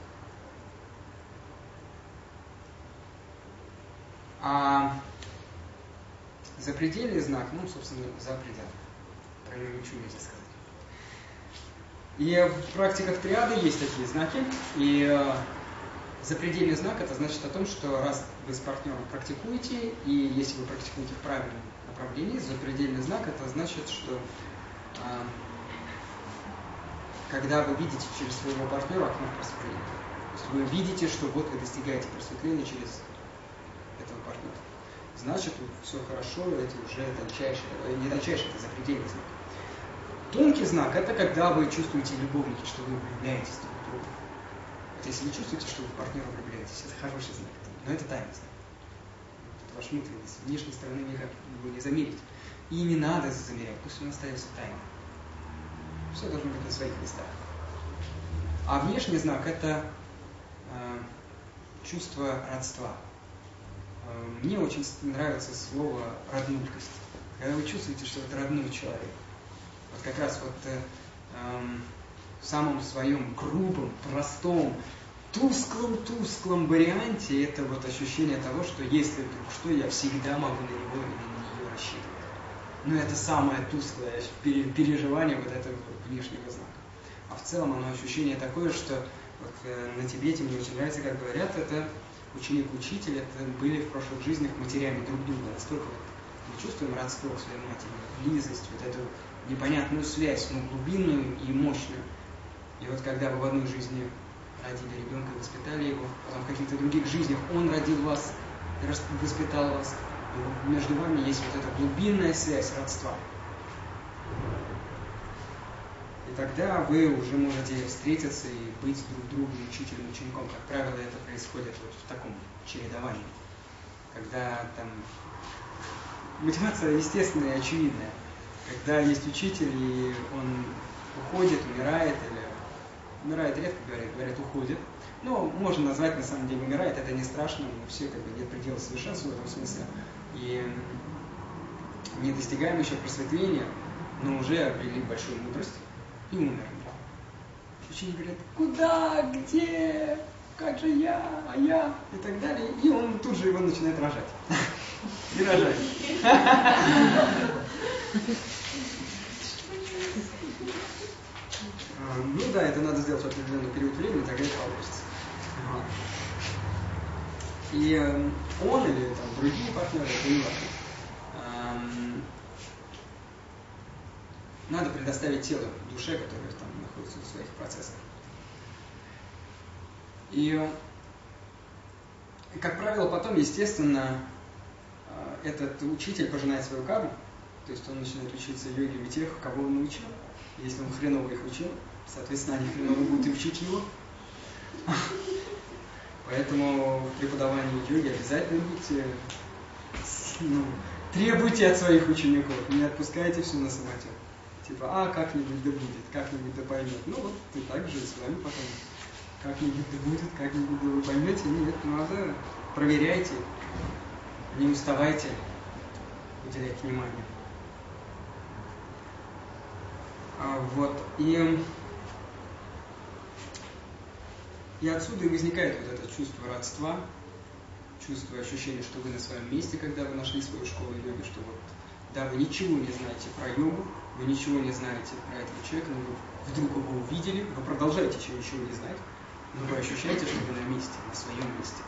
А запредельный знак, ну, собственно, за пределом. Про него ничего нельзя сказать. И в практиках триады есть такие знаки. И э, запредельный знак – это значит о том, что раз вы с партнером практикуете, и если вы практикуете в правильном направлении, запредельный знак – это значит, что э, когда вы видите через своего партнера окно просветления, то есть вы видите, что вот вы достигаете просветления через этого партнера. Значит, все хорошо, это уже тончайший, не тончайший, это запредельный знак. Тонкий знак – это когда вы чувствуете любовники, что вы влюбляетесь друг в друга. Вот если вы чувствуете, что вы в партнера влюбляетесь, это хороший знак, но это тайный знак. Это ваш внутренний, с внешней стороны никак его не замерить. И не надо замерять, пусть он остается тайным. Все должно быть на своих местах. А внешний знак – это э, чувство родства. Мне очень нравится слово «роднулькость». Когда вы чувствуете, что это родной человек. Вот как раз вот э, э, в самом своем грубом, простом, тусклом-тусклом варианте это вот ощущение того, что если вдруг что, я всегда могу на него или на нее рассчитывать. Но это самое тусклое переживание вот этого внешнего знака. А в целом оно ощущение такое, что вот, э, на Тибете мне очень нравится, как говорят, это ученик-учитель, это были в прошлых жизнях матерями друг друга. Настолько вот мы чувствуем родство к своей матери, близость, вот эту непонятную связь, но глубинную и мощную. И вот когда вы в одной жизни родили ребенка и воспитали его, потом в каких-то других жизнях он родил вас и воспитал вас, и между вами есть вот эта глубинная связь родства. И тогда вы уже можете встретиться и быть друг другу учителем, учеником. Как правило, это происходит вот в таком чередовании. Когда там мотивация естественная и очевидная. Когда есть учитель, и он уходит, умирает, или умирает редко, говорят, говорят, уходит. Но можно назвать, на самом деле, умирает, это не страшно, мы все как бы нет предела совершенства в этом смысле. И не достигаем еще просветления, но уже обрели большую мудрость. И умер. Ученик говорит, куда, где, как же я, а я, и так далее. И он тут же его начинает рожать. И рожать. Ну да, это надо сделать в определенный период времени, тогда это получится. И он или там, другие партнеры, это не важно. Надо предоставить тело, душе, которая там находится в своих процессах. И, как правило, потом, естественно, этот учитель пожинает свою карму, то есть он начинает учиться йоге у тех, кого он научил. Если он хреново их учил, соответственно, они хреново будут и учить его. Поэтому в преподавании йоги обязательно будьте, ну, требуйте от своих учеников, не отпускайте все на самотек. Типа, а, как-нибудь да будет, как-нибудь да поймет. Ну вот, и так же и с вами потом. Как-нибудь да будет, как-нибудь да вы поймете. Нет, надо, проверяйте, не уставайте уделять внимание. А, вот, и, и отсюда и возникает вот это чувство родства, чувство ощущения, что вы на своем месте, когда вы нашли свою школу йоги, что вот, да, вы ничего не знаете про йогу, вы ничего не знаете про этого человека, но вы вдруг его увидели, вы продолжаете еще ничего не знать, но вы ощущаете, что вы на месте, на своем месте.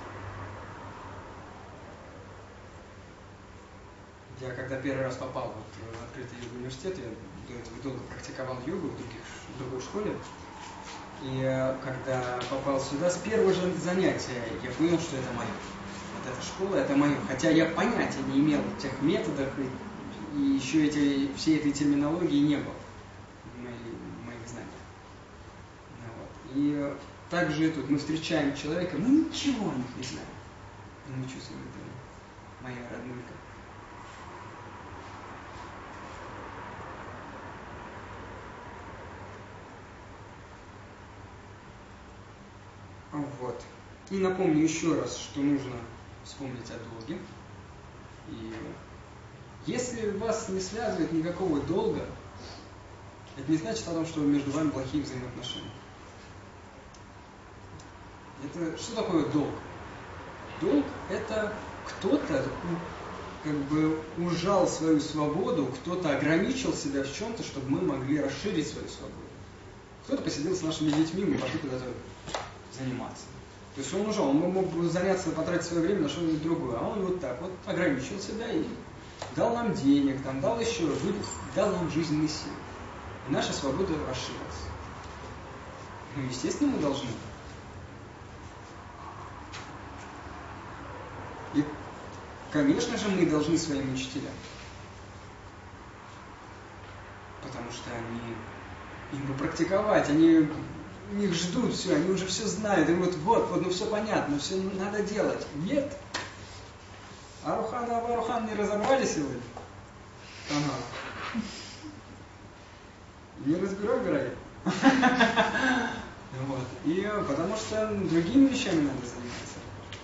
Я когда первый раз попал вот в открытый йога университет, я до этого долго практиковал йогу в, других, в другой школе, и когда попал сюда, с первого же занятия я понял, что это мое. Вот эта школа, это мое. Хотя я понятия не имел о тех методах, и, и еще эти, всей этой терминологии не было в, моей, в моих знаниях. Ну, вот. И также тут мы встречаем человека, мы ничего о них не знаем. Но мы чувствуем, это моя роднулька. Вот. И напомню еще раз, что нужно вспомнить о долге. И если вас не связывает никакого долга, это не значит о том, что между вами плохие взаимоотношения. Это что такое долг? Долг – это кто-то как бы ужал свою свободу, кто-то ограничил себя в чем-то, чтобы мы могли расширить свою свободу. Кто-то посидел с нашими детьми, мы пошли куда-то заниматься. То есть он ужал, он мог бы заняться, потратить свое время на что-нибудь другое, а он вот так вот ограничил себя и дал нам денег, там, дал еще, дал нам жизненные силы. И наша свобода расширилась. Ну, естественно, мы должны. И, конечно же, мы должны своим учителям. Потому что они, им бы практиковать, они, их ждут все, они уже все знают, и вот, вот, вот, ну все понятно, все надо делать. Нет. Арухан и Аварухан не разобрали сегодня? Ага. Не разбирай, вероятно. Вот. И потому что другими вещами надо заниматься.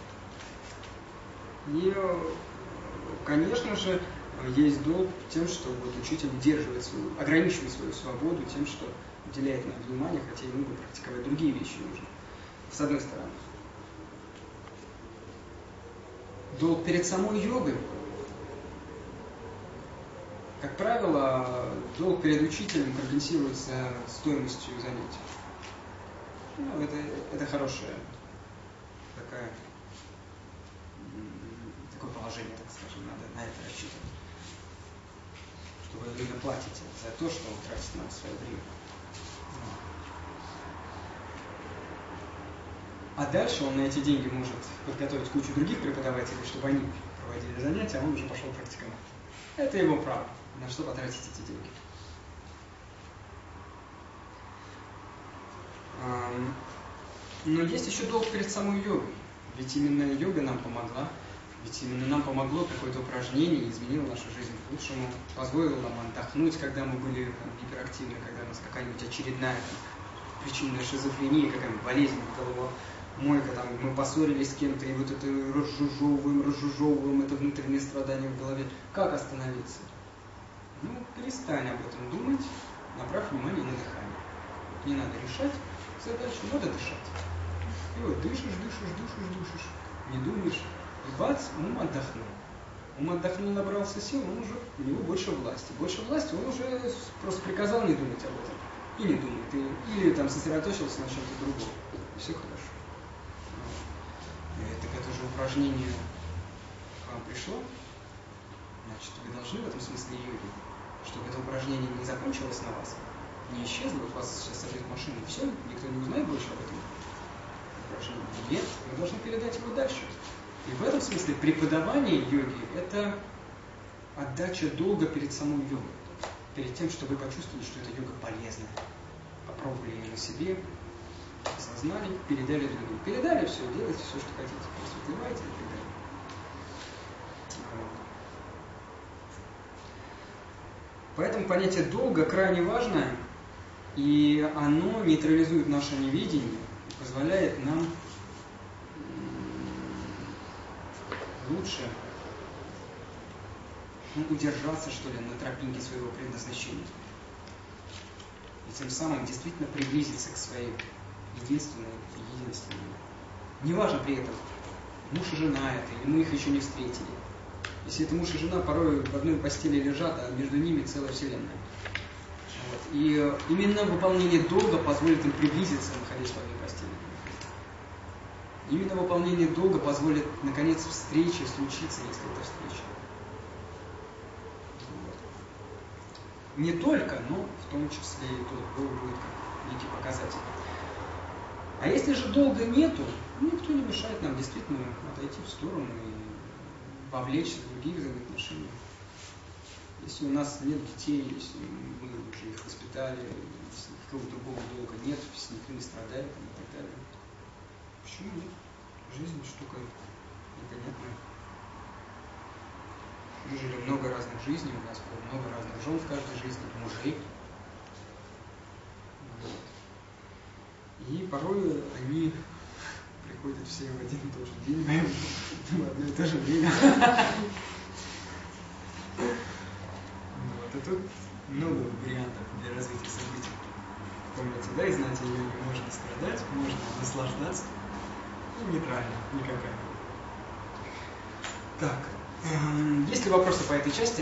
И, конечно же, есть долг тем, что вот учитель удерживает свою, ограничивает свою свободу тем, что уделяет нам внимание, хотя ему бы практиковать другие вещи нужно. С одной стороны. Долг перед самой йогой. Как правило, долг перед учителем компенсируется стоимостью занятий. Ну, это, это хорошее такая, такое положение, так скажем, надо на это рассчитывать. Что вы именно платите за то, что вы тратите на свое время. А дальше он на эти деньги может подготовить кучу других преподавателей, чтобы они проводили занятия, а он уже пошел практиковать. Это его право, на что потратить эти деньги. Но есть еще долг перед самой йогой. Ведь именно йога нам помогла. Ведь именно нам помогло какое-то упражнение, изменило нашу жизнь к лучшему, позволило нам отдохнуть, когда мы были там, гиперактивны, когда у нас какая-нибудь очередная там, причинная шизофрения, какая-нибудь болезнь, головомойка, там, мы поссорились с кем-то, и вот это разжужевываем, разжужевываем, это внутреннее страдание в голове. Как остановиться? Ну, перестань об этом думать, направь внимание на дыхание. Не надо решать задачу, надо дышать. И вот дышишь, дышишь, дышишь, дышишь, не думаешь. И бац, ум отдохнул. Ум отдохнул, набрался сил, он уже, у него больше власти. Больше власти, он уже просто приказал не думать об этом. И не думает. И, или там сосредоточился на чем-то другом. И все хорошо. И, так это же упражнение к вам пришло. Значит, вы должны в этом смысле йоги, чтобы это упражнение не закончилось на вас, не исчезло, вот вас сейчас садит в машину, и все, никто не узнает больше об этом упражнении. Нет, вы должны передать его дальше. И в этом смысле преподавание йоги – это отдача долга перед самой йогой. Перед тем, чтобы вы почувствовали, что эта йога полезная. Попробовали ее на себе, осознали, передали другим. Передали все, делайте все, что хотите, просто вливайте и так далее. Поэтому понятие долга крайне важное, и оно нейтрализует наше неведение и позволяет нам лучше ну, удержаться, что ли, на тропинке своего предназначения. И тем самым действительно приблизиться к своей единственной и единственной. Неважно при этом, муж и жена это, или мы их еще не встретили. Если это муж и жена, порой в одной постели лежат, а между ними целая вселенная. Вот. И именно выполнение долга позволит им приблизиться, находясь в одной постели. Именно выполнение долга позволит, наконец, встрече случиться, если это встреча. Вот. Не только, но в том числе и тот долг будет как некий показатель. А если же долга нету, никто не мешает нам действительно отойти в сторону и вовлечься в другие взаимоотношения. Если у нас нет детей, если мы уже их воспитали, если какого-то другого долга нет, если никто не страдает и так далее. Почему нет? Жизнь штука непонятная. Мы жили много разных жизней, у нас было много разных жен в каждой жизни, мужей. Вот. И порой они приходят все в один и тот же день, в одно и то же время. Вот. И тут много вариантов для развития событий. Помните, да, и знать ее не можно страдать, можно наслаждаться. И нейтрально, никакая. Так, есть ли вопросы по этой части?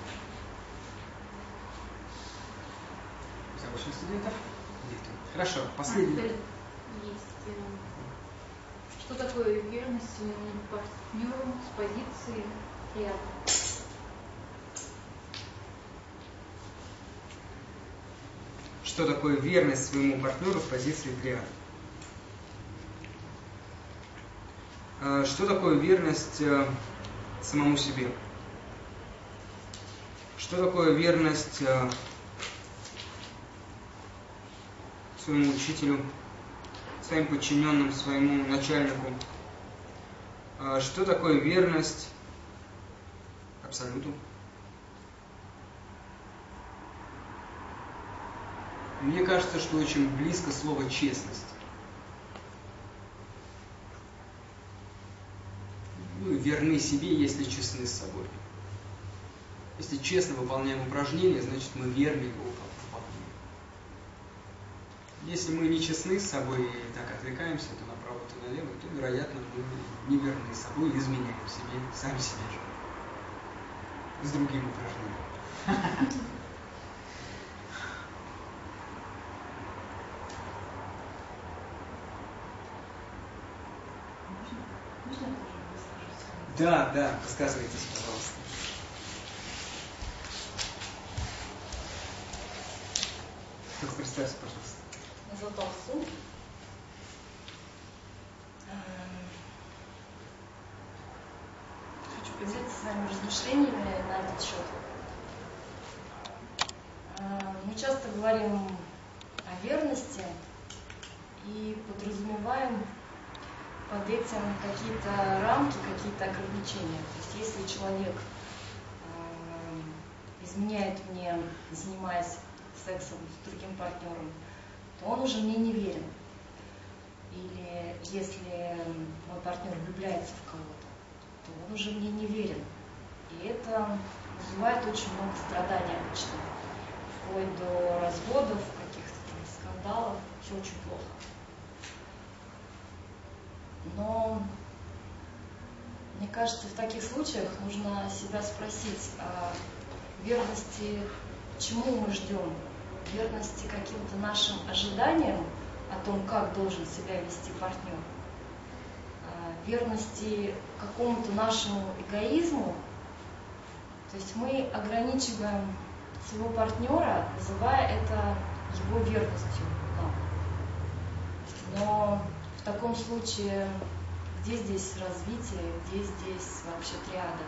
Заочных студентов? Нет. Хорошо, последний. Есть. Что такое верность своему партнеру с позиции ряда? Что такое верность своему партнеру с позиции триады? Что такое верность самому себе? Что такое верность своему учителю, своим подчиненным, своему начальнику? Что такое верность абсолюту? Мне кажется, что очень близко слово «честность». Мы верны себе, если честны с собой. Если честно выполняем упражнение, значит мы верны его выполняем. Если мы не честны с собой и так отвлекаемся то направо, то налево, то, вероятно, мы не верны собой и изменяем себе, сами себе же. С другим упражнением. Да, да, высказывайтесь, пожалуйста. Только представьте, пожалуйста. Златоусу. Хочу поделиться с вами размышлениями на этот счет. Мы часто говорим о верности и подразумеваем под этим какие-то рамки, какие-то ограничения. То есть если человек э, изменяет мне, занимаясь сексом с другим партнером, то он уже мне не верен. Или если мой партнер влюбляется в кого-то, то он уже мне не верен. И это вызывает очень много страданий обычно. Вплоть до разводов, каких-то там скандалов, все очень плохо. Но мне кажется, в таких случаях нужно себя спросить о верности, чему мы ждем, верности каким-то нашим ожиданиям о том, как должен себя вести партнер, верности какому-то нашему эгоизму. То есть мы ограничиваем своего партнера, называя это его верностью нам. Но в таком случае, где здесь развитие, где здесь вообще триада?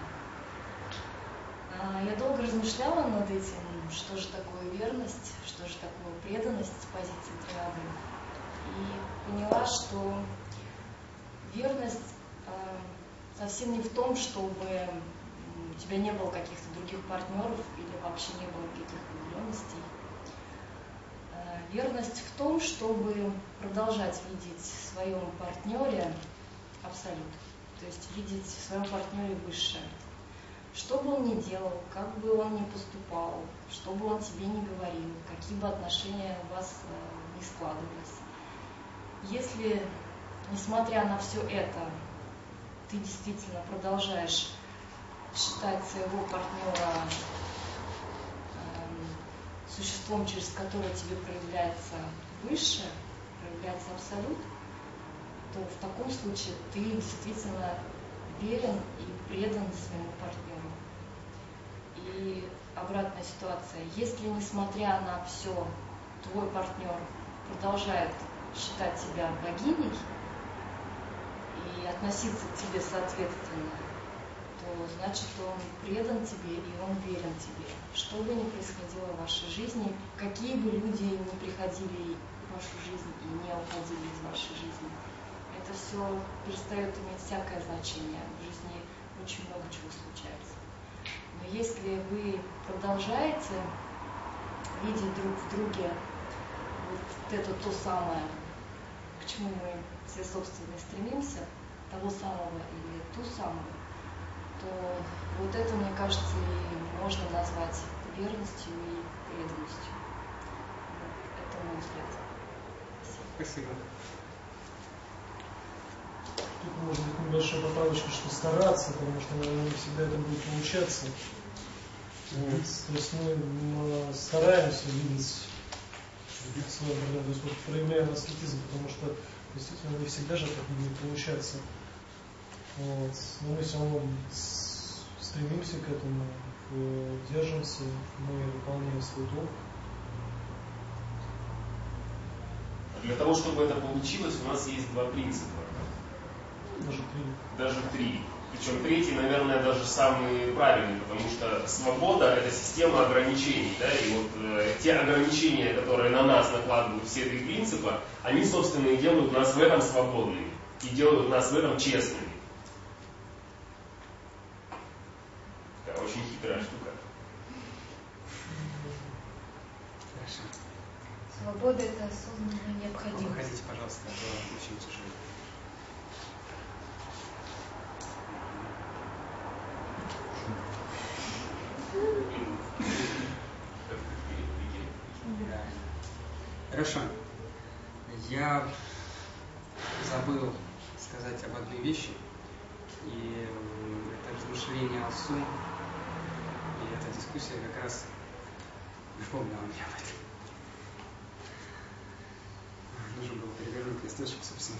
Я долго размышляла над этим, что же такое верность, что же такое преданность с позиции триады. и поняла, что верность э, совсем не в том, чтобы у тебя не было каких-то других партнеров или вообще не было каких-то влюбленностей. Э, верность в том, чтобы продолжать видеть в своем партнере абсолют, то есть видеть в своем партнере высшее. Что бы он ни делал, как бы он ни поступал, что бы он тебе ни говорил, какие бы отношения у вас э, ни складывались. Если, несмотря на все это, ты действительно продолжаешь считать своего партнера э, существом, через которое тебе проявляется высшее, проявляется абсолют, то в таком случае ты действительно верен и предан своему партнеру. И обратная ситуация. Если, несмотря на все, твой партнер продолжает считать тебя богиней и относиться к тебе соответственно, то значит он предан тебе и он верен тебе. Что бы ни происходило в вашей жизни, какие бы люди ни приходили в вашу жизнь и не уходили из вашей жизни, это все перестает иметь всякое значение. В жизни очень много чего случается. Но если вы продолжаете видеть друг в друге вот это то самое, к чему мы все собственно стремимся, того самого или ту самую, то вот это, мне кажется, и можно назвать верностью и преданностью. Это мой взгляд. Спасибо. Тут может быть небольшая поправочка, что стараться, потому что, наверное, не всегда это будет получаться. Вот. То есть мы стараемся видеть свой взгляд, то есть вот проявляем аскетизм, потому что действительно не всегда же так будет получаться. Вот. Но мы все равно стремимся к этому, держимся, мы выполняем свой долг. Для того, чтобы это получилось, у нас есть два принципа. Даже три. Даже три. Причем третий, наверное, даже самый правильный, потому что свобода – это система ограничений. Да? И вот э, те ограничения, которые на нас накладывают все три принципа, они, собственно, и делают нас в этом свободными. И делают нас в этом честными. Такая очень хитрая штука. Хорошо. Свобода – это осознанная необходимость. Выходите, пожалуйста, это было очень тяжело. Хорошо. Я забыл сказать об одной вещи, и это размышление Алсу, и эта дискуссия как раз напомнила мне об этом. Нужно было перевернуть листочек, собственно.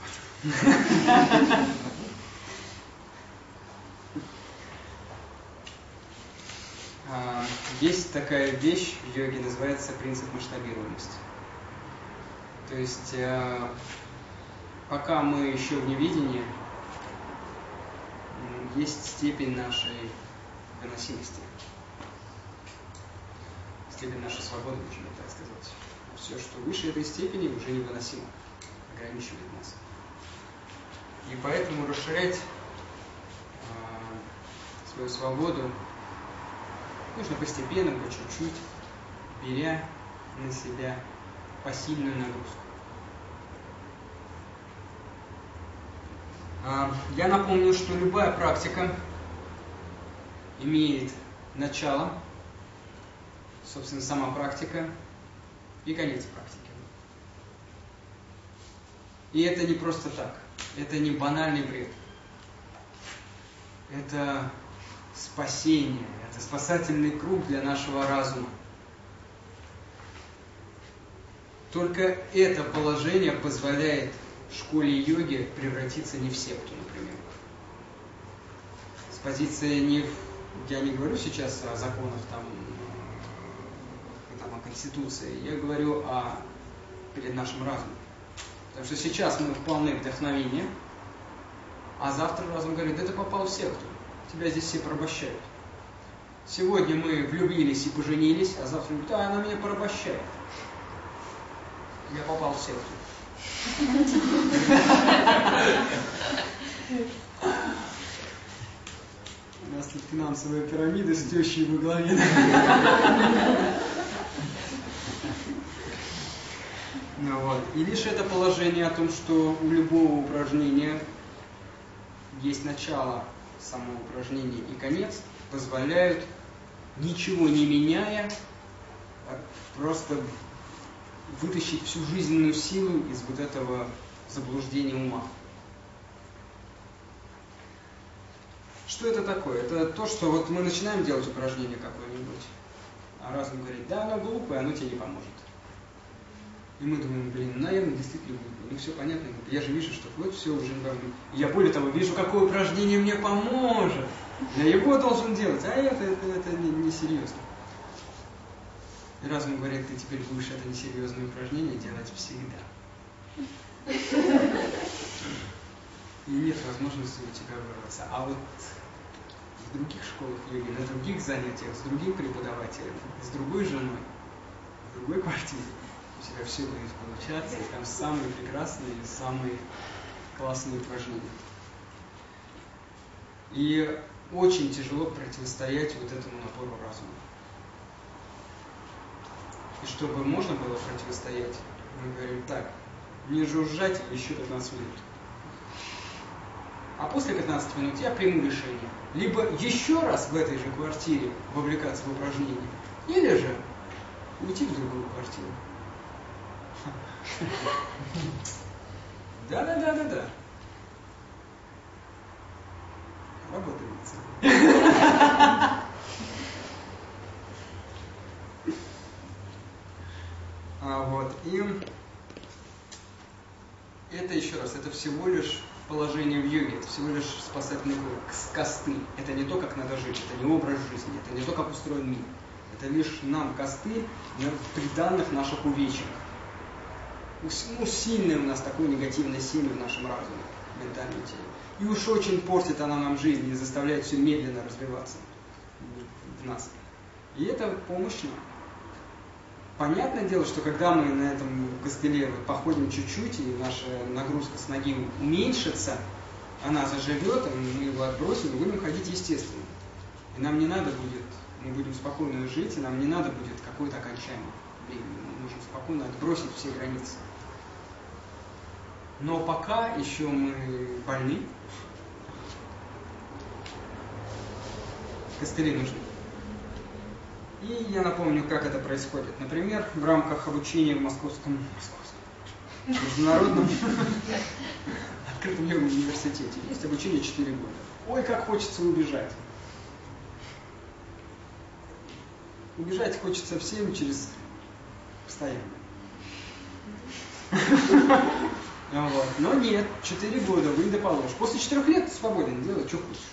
Есть такая вещь в йоге, называется принцип масштабируемости. То есть, пока мы еще в невидении, есть степень нашей выносимости, степень нашей свободы, можно так сказать. Все, что выше этой степени, уже невыносимо, ограничивает нас. И поэтому расширять свою свободу нужно постепенно, по чуть-чуть, беря на себя посильную нагрузку. Я напомню, что любая практика имеет начало, собственно, сама практика, и конец практики. И это не просто так, это не банальный бред. Это спасение, это спасательный круг для нашего разума. Только это положение позволяет школе йоги превратиться не в секту, например. С позиции не... Я не говорю сейчас о законах, там, там, о Конституции, я говорю о... перед нашим разумом. Потому что сейчас мы полны вдохновения, а завтра разум говорит: да ты попал в секту, тебя здесь все порабощают. Сегодня мы влюбились и поженились, а завтра говорит: да, она меня порабощает. Я попал в секту. У нас тут финансовая пирамида с тещей во главе. Ну, вот. И лишь это положение о том, что у любого упражнения есть начало самого упражнения и конец, позволяют, ничего не меняя, просто вытащить всю жизненную силу из вот этого заблуждения ума. Что это такое? Это то, что вот мы начинаем делать упражнение какое-нибудь, а разум говорит, да, оно глупое, оно тебе не поможет. И мы думаем, блин, наверное, действительно глупое. Ну все понятно, я же вижу, что вот все уже не важно. Я более того вижу, какое упражнение мне поможет. Я его должен делать, а это, это, это несерьезно. И разум говорит, ты теперь будешь это несерьезное упражнение делать всегда. И нет возможности у тебя вырваться. А вот в других школах йоги, на других занятиях, с другим преподавателем, с другой женой, в другой квартире, у тебя все будет получаться, и там самые прекрасные, самые классные упражнения. И очень тяжело противостоять вот этому напору разума. И чтобы можно было противостоять, мы говорим так, не жужжать еще пятнадцать минут. А после пятнадцати минут я приму решение. Либо еще раз в этой же квартире вовлекаться в упражнение, или же уйти в другую квартиру. Да-да-да-да-да. Работает. А вот, и это еще раз, это всего лишь положение в йоге, это всего лишь спасательный круг, косты. Это не то, как надо жить, это не образ жизни, это не то, как устроен мир. Это лишь нам косты при данных наших увечьях. Ну, сильное у нас такое негативное семя в нашем разуме, в ментальном теле. И уж очень портит она нам жизнь и заставляет все медленно развиваться в нас. И это помощь нам. Понятное дело, что когда мы на этом костыле походим чуть-чуть, и наша нагрузка с ноги уменьшится, она заживет, мы его отбросим и будем ходить естественно. И нам не надо будет, мы будем спокойно жить, и нам не надо будет какое-то окончание времени. Мы можем спокойно отбросить все границы. Но пока еще мы больны, костыли нужны. И я напомню, как это происходит. Например, в рамках обучения в Московском, Московском международном открытом йога университете есть обучение четыре года. Ой, как хочется убежать. Убежать хочется всем через постоянно. Вот. Но нет, четыре года, вы да положь. После четырех лет ты свободен, делай, что хочешь.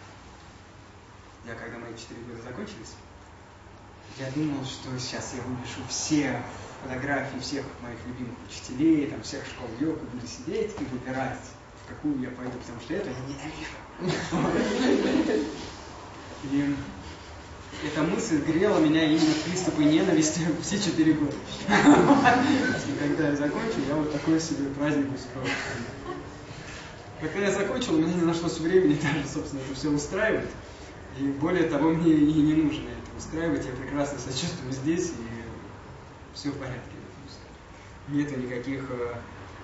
Я, когда мои четыре года закончились, я думал, что сейчас я выпишу все фотографии всех моих любимых учителей, там, всех школ йога, буду сидеть и выбирать, в какую я пойду, потому что это я ненавижу. И эта мысль грела меня именно в приступы ненависти все четыре года. И когда я закончил, я вот такой себе праздник устроил. Когда я закончил, мне не нашлось времени даже, собственно, это все устраивать. И более того, мне и не нужно это устраивать. Я прекрасно себя чувствую здесь, и все в порядке. Нету никаких э,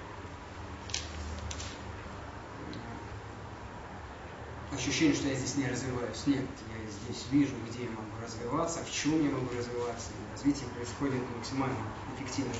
ощущений, что я здесь не развиваюсь. Нет, я здесь вижу, где я могу развиваться, в чем я могу развиваться. И развитие происходит максимально эффективно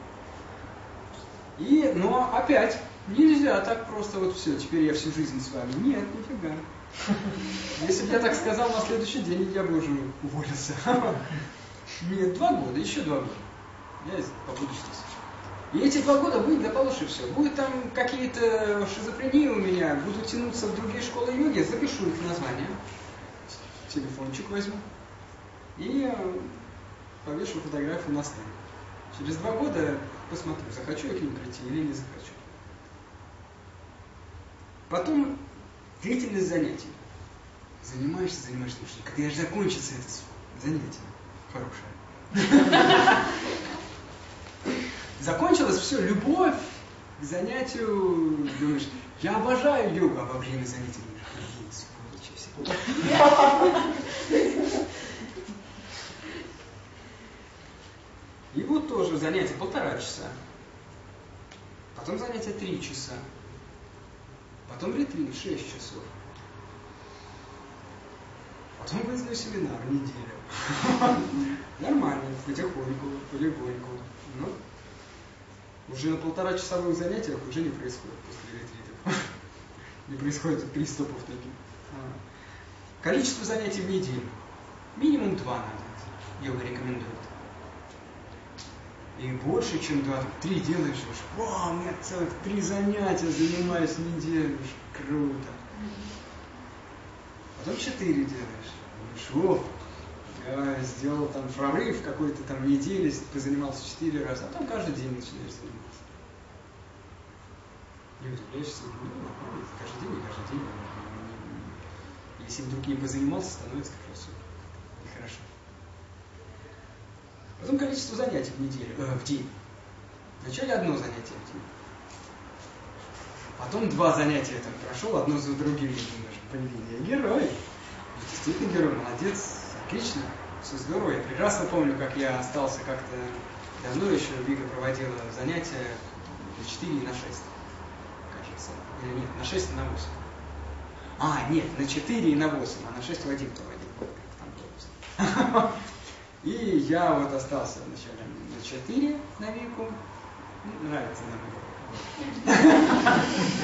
для меня. И, но опять, нельзя так просто вот все, теперь я всю жизнь с вами. Нет, нифига. Если бы я так сказал на следующий день, я бы уже уволился. Нет, два года, еще два года. Я побуду здесь. И эти два года будет, да получше все. Будет там какие-то шизофрении у меня, буду тянуться в другие школы йоги, запишу их названия, телефончик возьму и повешу фотографию на стене. Через два года посмотрю, захочу я к ним прийти или не захочу. Потом длительность занятий. Занимаешься, занимаешься, что когда же закончится это занятие хорошее. Закончилось все, любовь к занятию думаешь, я обожаю йогу, а во время занятия думаешь, блин, сволочи все. И вот тоже занятие полтора часа. Потом занятие три часа. Потом ретрит шесть часов. Потом выездной семинар неделю. Нормально, потихоньку, полегоньку. Но уже на полтора-часовых занятиях уже не происходит после ретритов. Не происходит приступов таких. Количество занятий в неделю. Минимум два надо. Йога рекомендует. И больше, чем два, три делаешь, уж, о, у меня целых три занятия, занимаюсь неделю, уж круто. Потом четыре делаешь. Думаешь, о, я сделал там прорыв какой-то там недели, позанимался четыре раза, а там каждый день начинаешь заниматься. И удивляешься, ну, каждый день, не каждый день. Если вдруг не позанимался, становится как раз и хорошо. Потом количество занятий в неделю, э, в день. Вначале одно занятие в день. Потом два занятия там прошел, одно за другим. Думаешь, блин, я герой. Действительно герой, молодец, отлично, все здорово. Я прекрасно помню, как я остался как-то давно еще, Вика проводила занятия на четыре и на шесть, кажется. Или нет, на шесть и на восемь. А, нет, на четыре и на восемь, а на шесть в один проводил. Там было. И я вот остался вначале на четыре на Вику. Ну, нравится нам.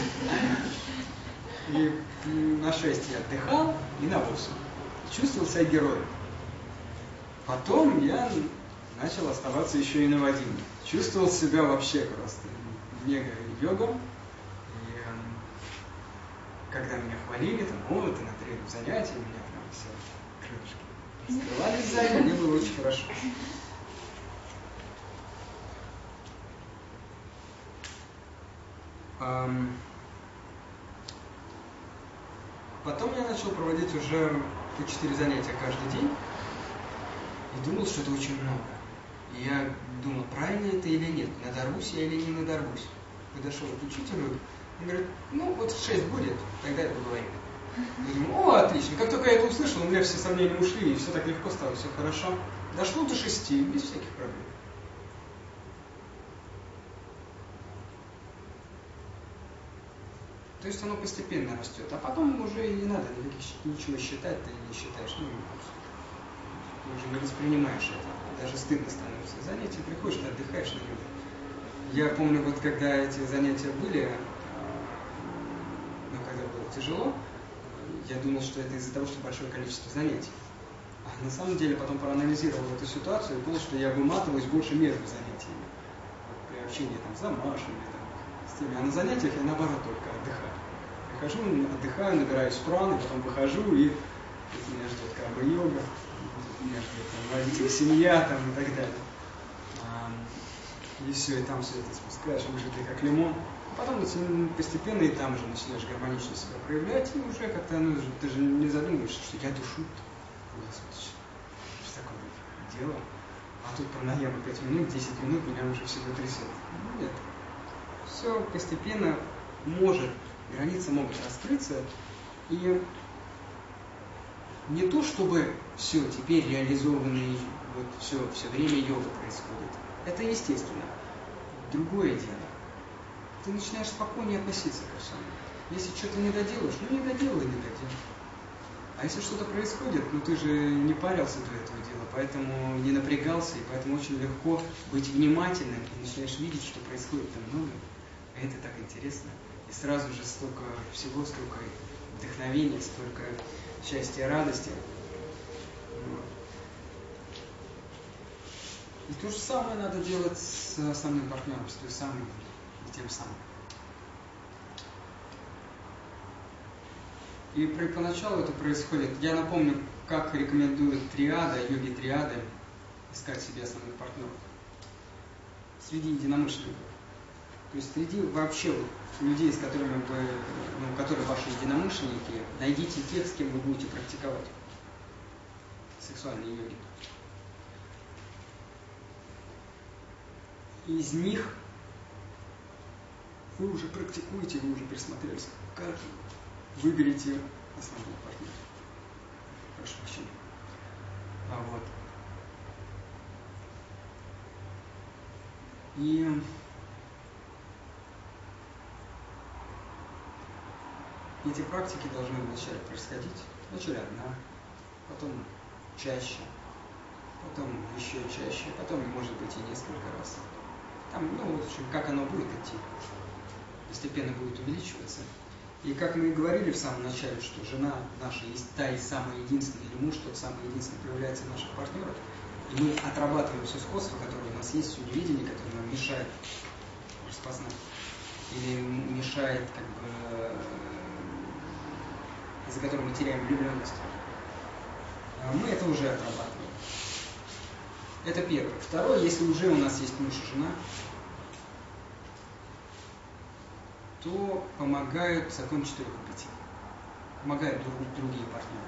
И на шесть я отдыхал, и на восемь. Чувствовал себя героем. Потом я начал оставаться еще и на один. Чувствовал себя вообще просто мега йогом. И когда меня хвалили, там, о, ты на третьем занятии, у меня прям все крылышки скрывались сзади, мне было очень хорошо. Um, потом я начал проводить уже по четыре занятия каждый день и думал, что это очень много. И я думал, правильно это или нет, надорвусь я или не надорвусь. Подошел к учителю, он говорит, ну вот шесть будет, тогда это поговорим. Я думаю, о, отлично. Как только я это услышал, у меня все сомнения ушли, и все так легко стало, все хорошо. Дошло до шести, без всяких проблем. То есть оно постепенно растет, а потом уже и не надо ничего считать, ты не считаешь, ну, ты уже не воспринимаешь это, даже стыдно становится. Занятия приходишь, ты отдыхаешь на него. Я помню, вот когда эти занятия были, ну, когда было тяжело, я думал, что это из-за того, что большое количество занятий. А на самом деле потом проанализировал эту ситуацию и понял, что я выматываюсь больше между занятиями. Вот при общении там, с замашами, там, с теми. А на занятиях я наоборот только отдыхаю. Прихожу, отдыхаю, набираюсь праны, потом выхожу, и меня ждет карма-йога, меня ждет там, родители, семья там, и так далее. И все, и там все это спускаешь, уже ты как лимон. Потом постепенно и там уже начинаешь гармонично себя проявлять, и уже как-то, ну, ты же не задумываешься, что я душу. Господи, что такое дело? А тут пранаяма пять минут, десять минут, меня уже всего трясет. Ну, нет. Все постепенно может, границы могут раскрыться, и не то, чтобы все, теперь реализованные, вот все, все время йога происходит. Это естественно. Другое дело. Ты начинаешь спокойнее относиться ко всему. Если что-то не доделаешь, ну не доделай, не доделай. А если что-то происходит, ну ты же не парился до этого дела, поэтому не напрягался, и поэтому очень легко быть внимательным, и начинаешь видеть, что происходит там много. И это так интересно. И сразу же столько всего, столько вдохновения, столько счастья и радости. И то же самое надо делать с основным партнером, с той самой и тем самым. И при, поначалу это происходит. Я напомню, как рекомендует триада, йоги триады, искать себе основных партнеров. Среди единомышленников. То есть среди вообще вот, людей, с которыми вы, ну, которые ваши единомышленники, найдите тех, с кем вы будете практиковать сексуальные йоги. Из них вы уже практикуете, вы уже присмотрелись, как выберите основного партнера. Прошу прощения. А вот. И эти практики должны вначале происходить. Вначале одна, потом чаще, потом еще чаще, потом, может быть, и несколько раз. Там, ну, в общем, как оно будет идти. Постепенно будет увеличиваться. И как мы и говорили в самом начале, что жена наша есть та и самая единственная, или муж тот самый единственный проявляется в наших партнерах, и мы отрабатываем все сходство, которое у нас есть, все невидение, которое нам мешает распознать, или мешает, как бы, из-за которого мы теряем влюбленность. Мы это уже отрабатываем. Это первое. Второе, если уже у нас есть муж и жена, то помогают закон четырех пяти. Помогают друг, другие партнеры.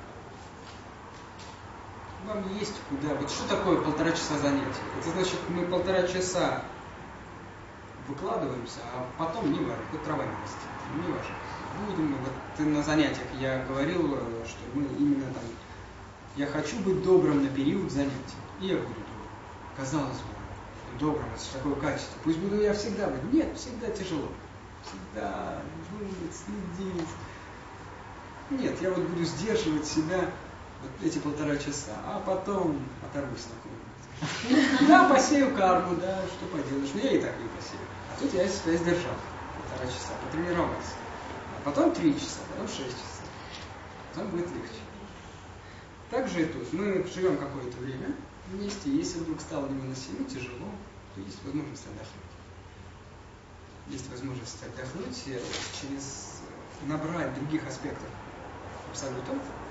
Вам есть куда. Вот что такое полтора часа занятий? Это значит, мы полтора часа выкладываемся, а потом не важно, хоть трава не растет, не важно. Будем, вот на занятиях я говорил, что мы именно там, я хочу быть добрым на период занятий, и я буду добрым. Казалось бы, добрым, это же такое качество. Пусть буду я всегда быть. Нет, всегда тяжело. Всегда думать, следить. Нет, я вот буду сдерживать себя вот эти полтора часа, а потом оторвусь на кого-нибудь. Да, посею карму, да, что поделаешь. Но я и так не посею. А тут я себя сдержал полтора часа, потренировался. А потом три часа, потом шесть часов. Потом будет легче. Так же и тут. Мы живем какое-то время вместе, и если вдруг стало невыносимо, тяжело, то есть возможность отдохнуть. Есть возможность отдохнуть через набрать других аспектов абсолюта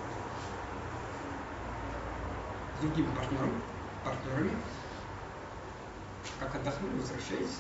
с другими партнерами, партнерами. Как отдохнули, возвращаетесь.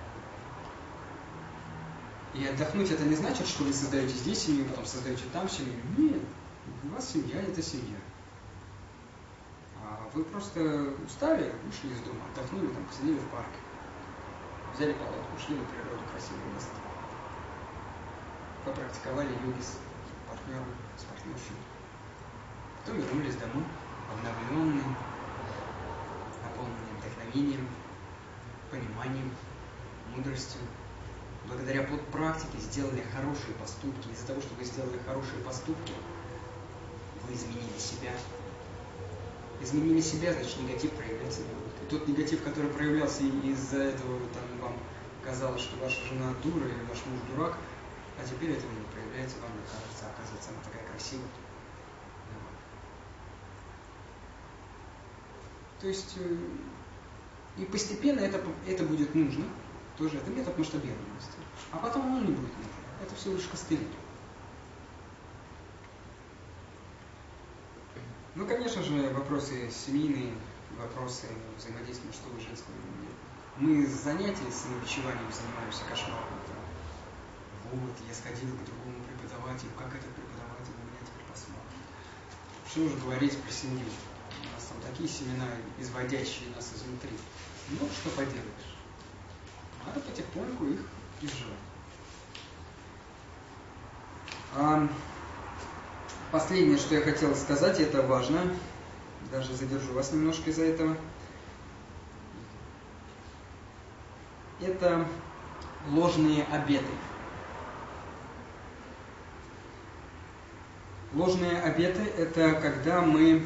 И отдохнуть это не значит, что вы создаете здесь семью, потом создаете там семью. Нет, у вас семья это семья. А вы просто устали, вышли из дома, отдохнули, там, посидели в парке. Взяли палатку, ушли на природу, красивое место. Попрактиковали йоги с партнером, с партнершей. Потом вернулись домой, обновленные, наполненные вдохновением, пониманием, мудростью. Благодаря практике сделали хорошие поступки. Из-за того, что вы сделали хорошие поступки, вы изменили себя. Изменили себя, значит, негатив проявляться не будет. И тот негатив, который проявлялся из-за этого, там, вам казалось, что ваша жена дура или ваш муж дурак, а теперь этого не проявляется, вам кажется, оказывается, она такая красивая. То есть, и постепенно это, это будет нужно, тоже это метод масштабируемости. А потом он не будет нужен. Это всего лишь костыли. Ну, конечно же, вопросы семейные, вопросы взаимодействия мужского и женского. Мы с занятий с самобичеванием занимаемся кошмаром. Вот, я сходил к другому преподавателю, как этот преподаватель на меня теперь посмотрит. Что уж говорить про семью. У нас там такие семена, изводящие нас изнутри. Ну, что поделаешь. Надо потихоньку их изживать. А, последнее, что я хотел сказать, это важно. Даже задержу вас немножко из-за этого. Это ложные обеты. Ложные обеты – это когда мы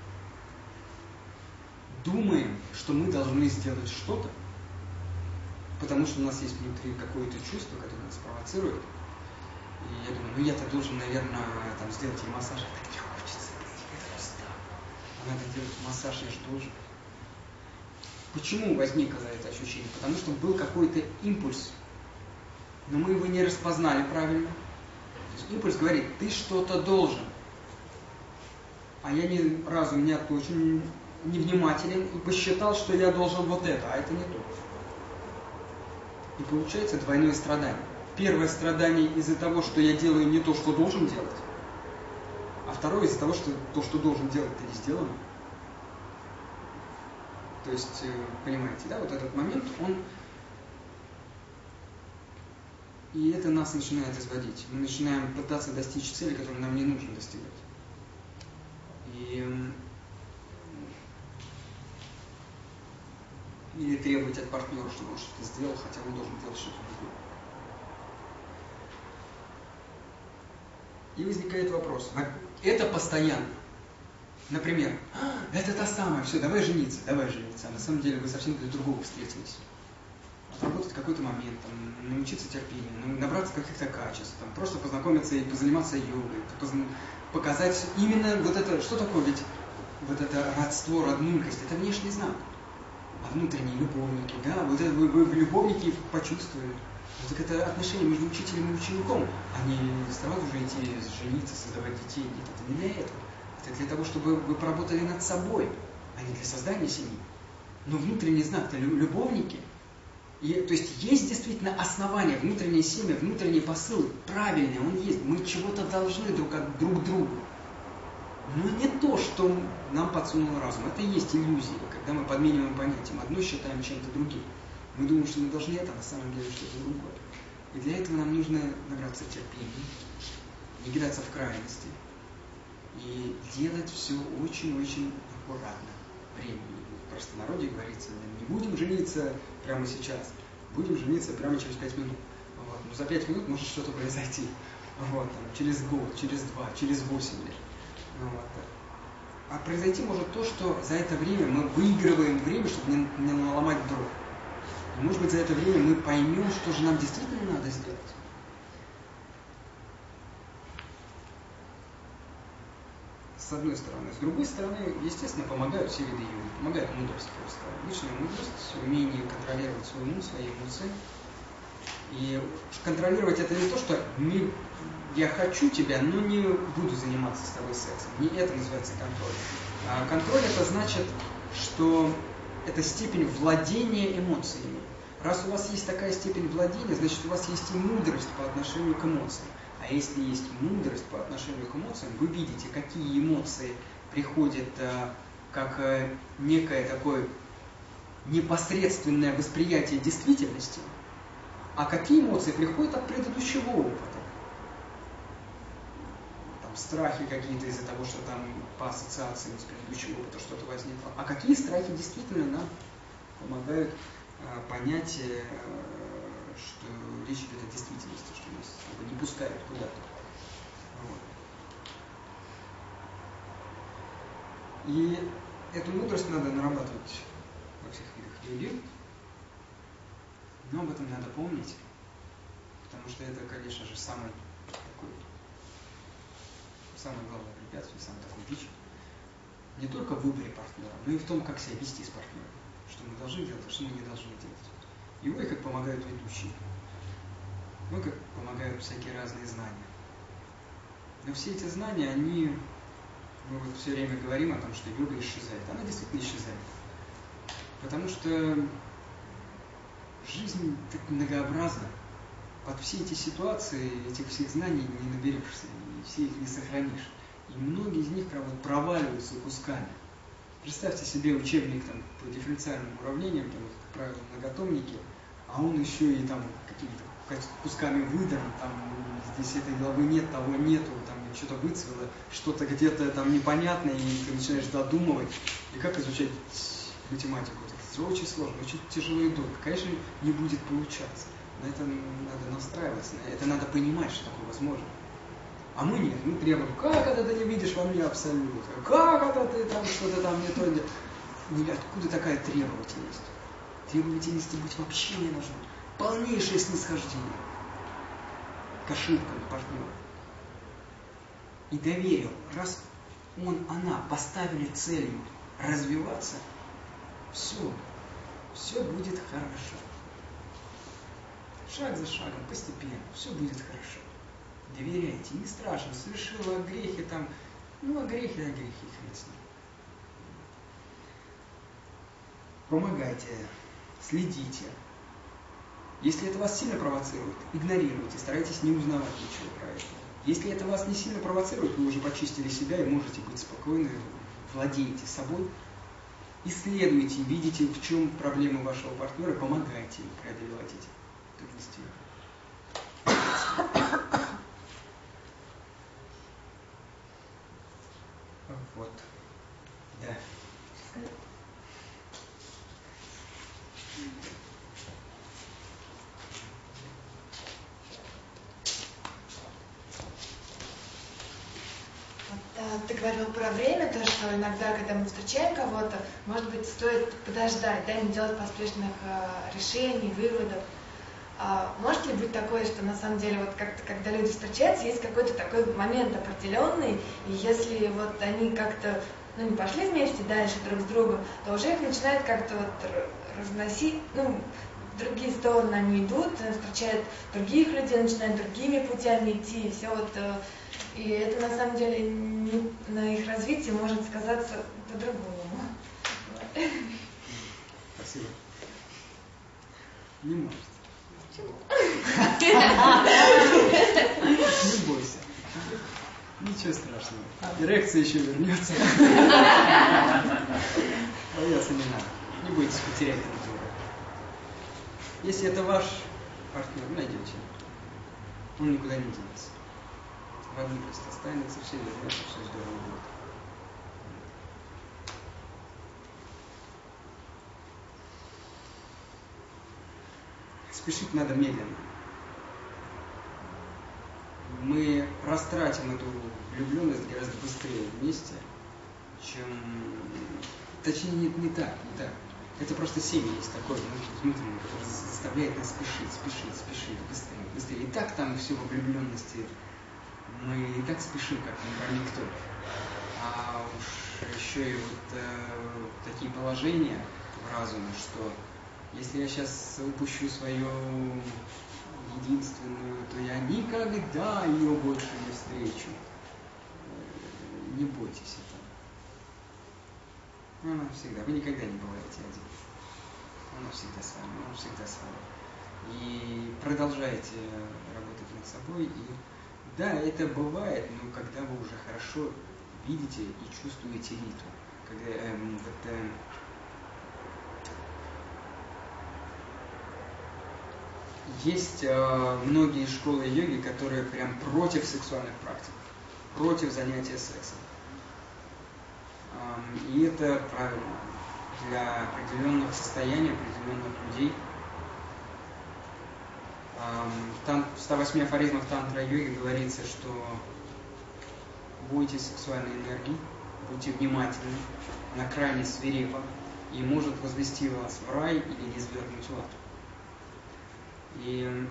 думаем, что мы должны сделать что-то, потому что у нас есть внутри какое-то чувство, которое нас провоцирует. И я думаю, ну я-то должен, наверное, там, сделать ей массаж. Это не хочется, это устал. А надо делать массаж, я же должен. Почему возникло это ощущение? Потому что был какой-то импульс, но мы его не распознали правильно. То есть импульс говорит, ты что-то должен. А я ни разу меня очень невнимателен и посчитал, что я должен вот это, а это не то. И получается двойное страдание. Первое страдание из-за того, что я делаю не то, что должен делать, а второе из-за того, что то, что должен делать, это не сделано. То есть, понимаете, да, вот этот момент, он И это нас начинает изводить. Мы начинаем пытаться достичь цели, которую нам не нужно достигать. И... Или требовать от партнера, чтобы он что-то сделал, хотя он должен делать что-то другое. И возникает вопрос. Это постоянно. Например, а, это та самая, все, давай жениться, давай жениться. А на самом деле вы совсем для другого встретились. Отработать какой-то момент, там, научиться терпению, набраться каких-то качеств, там, просто познакомиться и позаниматься йогой, позна... показать именно вот это, что такое ведь вот это родство, роднульность, это внешний знак. А внутренние любовники, да, вот это вы, вы, вы любовники почувствовали. Вот так это отношения между учителем и учеником, а не сразу же идти жениться, создавать детей. Нет, это не для этого. Это для того, чтобы вы поработали над собой, а не для создания семьи. Но внутренний знак-то любовники. И, то есть есть действительно основания, внутренняя семья, внутренний посыл, правильный, он есть. Мы чего-то должны друг от друг другу. Но не то, что нам подсунул разум. Это и есть иллюзия, когда мы подмениваем понятием. Одно считаем чем-то другим. Мы думаем, что мы должны это, а на самом деле что-то другое. И для этого нам нужно набраться терпения, не кидаться в крайности. И делать все очень-очень аккуратно. Времени. В простонародье говорится, не будем жениться прямо сейчас, будем жениться прямо через пять минут. Вот. Но за пять минут может что-то произойти. Вот. Там, через год, через два, через восемь лет. Вот. А произойти может то, что за это время мы выигрываем время, чтобы не, не наломать дров. И может быть за это время мы поймем, что же нам действительно надо сделать. С одной стороны. С другой стороны, естественно, помогают все виды йоги. Помогает мудрость просто. Личная мудрость, умение контролировать свой ум, свои эмоции. И контролировать это не то, что не, я хочу тебя, но не буду заниматься с тобой сексом. Не это называется контроль. А контроль это значит, что это степень владения эмоциями. Раз у вас есть такая степень владения, значит у вас есть и мудрость по отношению к эмоциям. А если есть мудрость по отношению к эмоциям, вы видите, какие эмоции приходят а, как а, некое такое непосредственное восприятие действительности, а какие эмоции приходят от предыдущего опыта. Там страхи какие-то из-за того, что там по ассоциациям с предыдущего опыта что-то возникло. А какие страхи действительно нам помогают а, понять, а, что речь идет о действительности, что нас как бы не пускают куда-то. Вот. И эту мудрость надо нарабатывать во всех видах йоги. Но об этом надо помнить, потому что это, конечно же, самый такой, самое главное препятствие, самый такой бич. Не только в выборе партнера, но и в том, как себя вести с партнером. Что мы должны делать, а что мы не должны делать. И ой, как помогают ведущие. Ой, как помогают всякие разные знания. Но все эти знания, они, мы вот все время говорим о том, что йога исчезает. Она действительно исчезает. Потому что жизнь так многообразна. Под все эти ситуации, этих всех знаний не наберешься, и все их не сохранишь. И многие из них проваливаются кусками. Представьте себе учебник там, по дифференциальным уравнениям, там, как правило, многотомники, а он еще и там какими-то кусками выдран, там здесь этой главы нет, того нету, там что-то выцвело, что-то где-то там непонятное, и ты начинаешь додумывать. И как изучать математику? Это очень сложно, очень тяжело и долго. Конечно, не будет получаться. На это надо настраиваться, на это надо понимать, что такое возможно. А мы нет, мы требуем, как это ты не видишь во мне абсолют? Как это ты там что-то там не то делаешь? Откуда такая требовательность? Требовательности быть вообще не нужно. Полнейшее снисхождение к ошибкам партнера. И доверил, раз он, она поставили целью развиваться, все, все будет хорошо. Шаг за шагом, постепенно, все будет хорошо. Доверяйте, не страшно, совершила грехи там, ну а грехи, а грехи, хрен с ним. Помогайте, следите. Если это вас сильно провоцирует, игнорируйте, старайтесь не узнавать ничего про это. Если это вас не сильно провоцирует, вы уже почистили себя и можете быть спокойны, владеете собой. Исследуйте, видите, в чем проблемы вашего партнера, помогайте ему преодолевать эти трудности. Вот. Да. Ты говорил про время, то, что иногда, когда мы встречаем кого-то, может быть, стоит подождать, да, не делать поспешных э, решений, выводов. А может ли быть такое, что на самом деле, вот как-то, когда люди встречаются, есть какой-то такой момент определенный, и если вот они как-то, ну, не пошли вместе дальше друг с другом, то уже их начинает как-то вот разносить, ну, в другие стороны они идут, встречают других людей, начинают другими путями идти, и все вот... И это на самом деле не, на их развитии может сказаться по-другому. Спасибо. Не может. Почему? Не бойся. Ничего страшного. Эрекция еще вернется. Бояться не надо. Не бойтесь потерять друг друга. Если это ваш партнер, найдете. Он никуда не денется. В одном месте останется, все вернется, все здорово будет. Спешить надо медленно. Мы растратим эту влюбленность гораздо быстрее вместе, чем... Точнее, не, не так, не так. Это просто семя есть такое, внутреннее, которое заставляет нас спешить, спешить, спешить, быстрее, быстрее. И так там все во влюбленности. Мы и так спешим, как не пойми кто. А уж еще и вот э, такие положения в разуме, что если я сейчас упущу свою единственную, то я никогда ее больше не встречу. Э, не бойтесь этого. Она всегда. Вы никогда не бываете один. Она всегда с вами, она всегда с вами. И продолжайте работать над собой. И да, это бывает, но когда вы уже хорошо видите и чувствуете ритм. Когда эм, вот, эм, есть э, многие школы йоги, которые прям против сексуальных практик, против занятия сексом. Эм, и это правильно для определенных состояний, определенных людей. Там в ста восьми афоризмах тантра-йоги говорится, что бойтесь сексуальной энергии, будьте внимательны, она крайне свирепа и может возвести вас в рай или низвергнуть в ад. И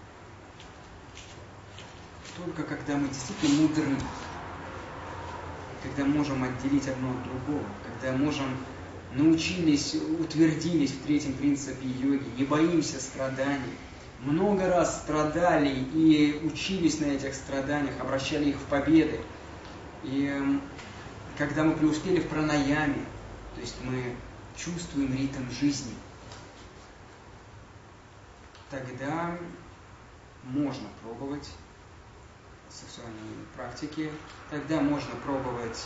только когда мы действительно мудры, когда можем отделить одно от другого, когда можем научились, утвердились в третьем принципе йоги, не боимся страданий, много раз страдали и учились на этих страданиях, обращали их в победы. И когда мы преуспели в пранаяме, то есть мы чувствуем ритм жизни, тогда можно пробовать сексуальные практики, тогда можно пробовать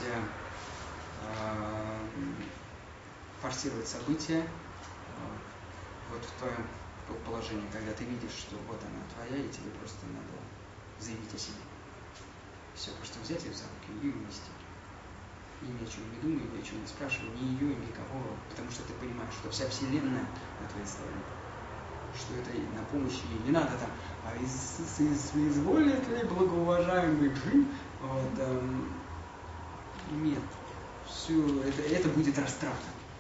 э, форсировать события вот в твоем положении, когда ты видишь, что вот она твоя, и тебе просто надо заявить о себе. Все, просто взять ее за руки и увести. И ни о чем не думай, ни о чем не спрашивай, ни ее, никого, потому что ты понимаешь, что вся вселенная на твоей стороне. Что это на помощь ей. Не надо там, а изволит ли благоуважаемый Джим, вот, эм, нет. Все, это, это будет растрата.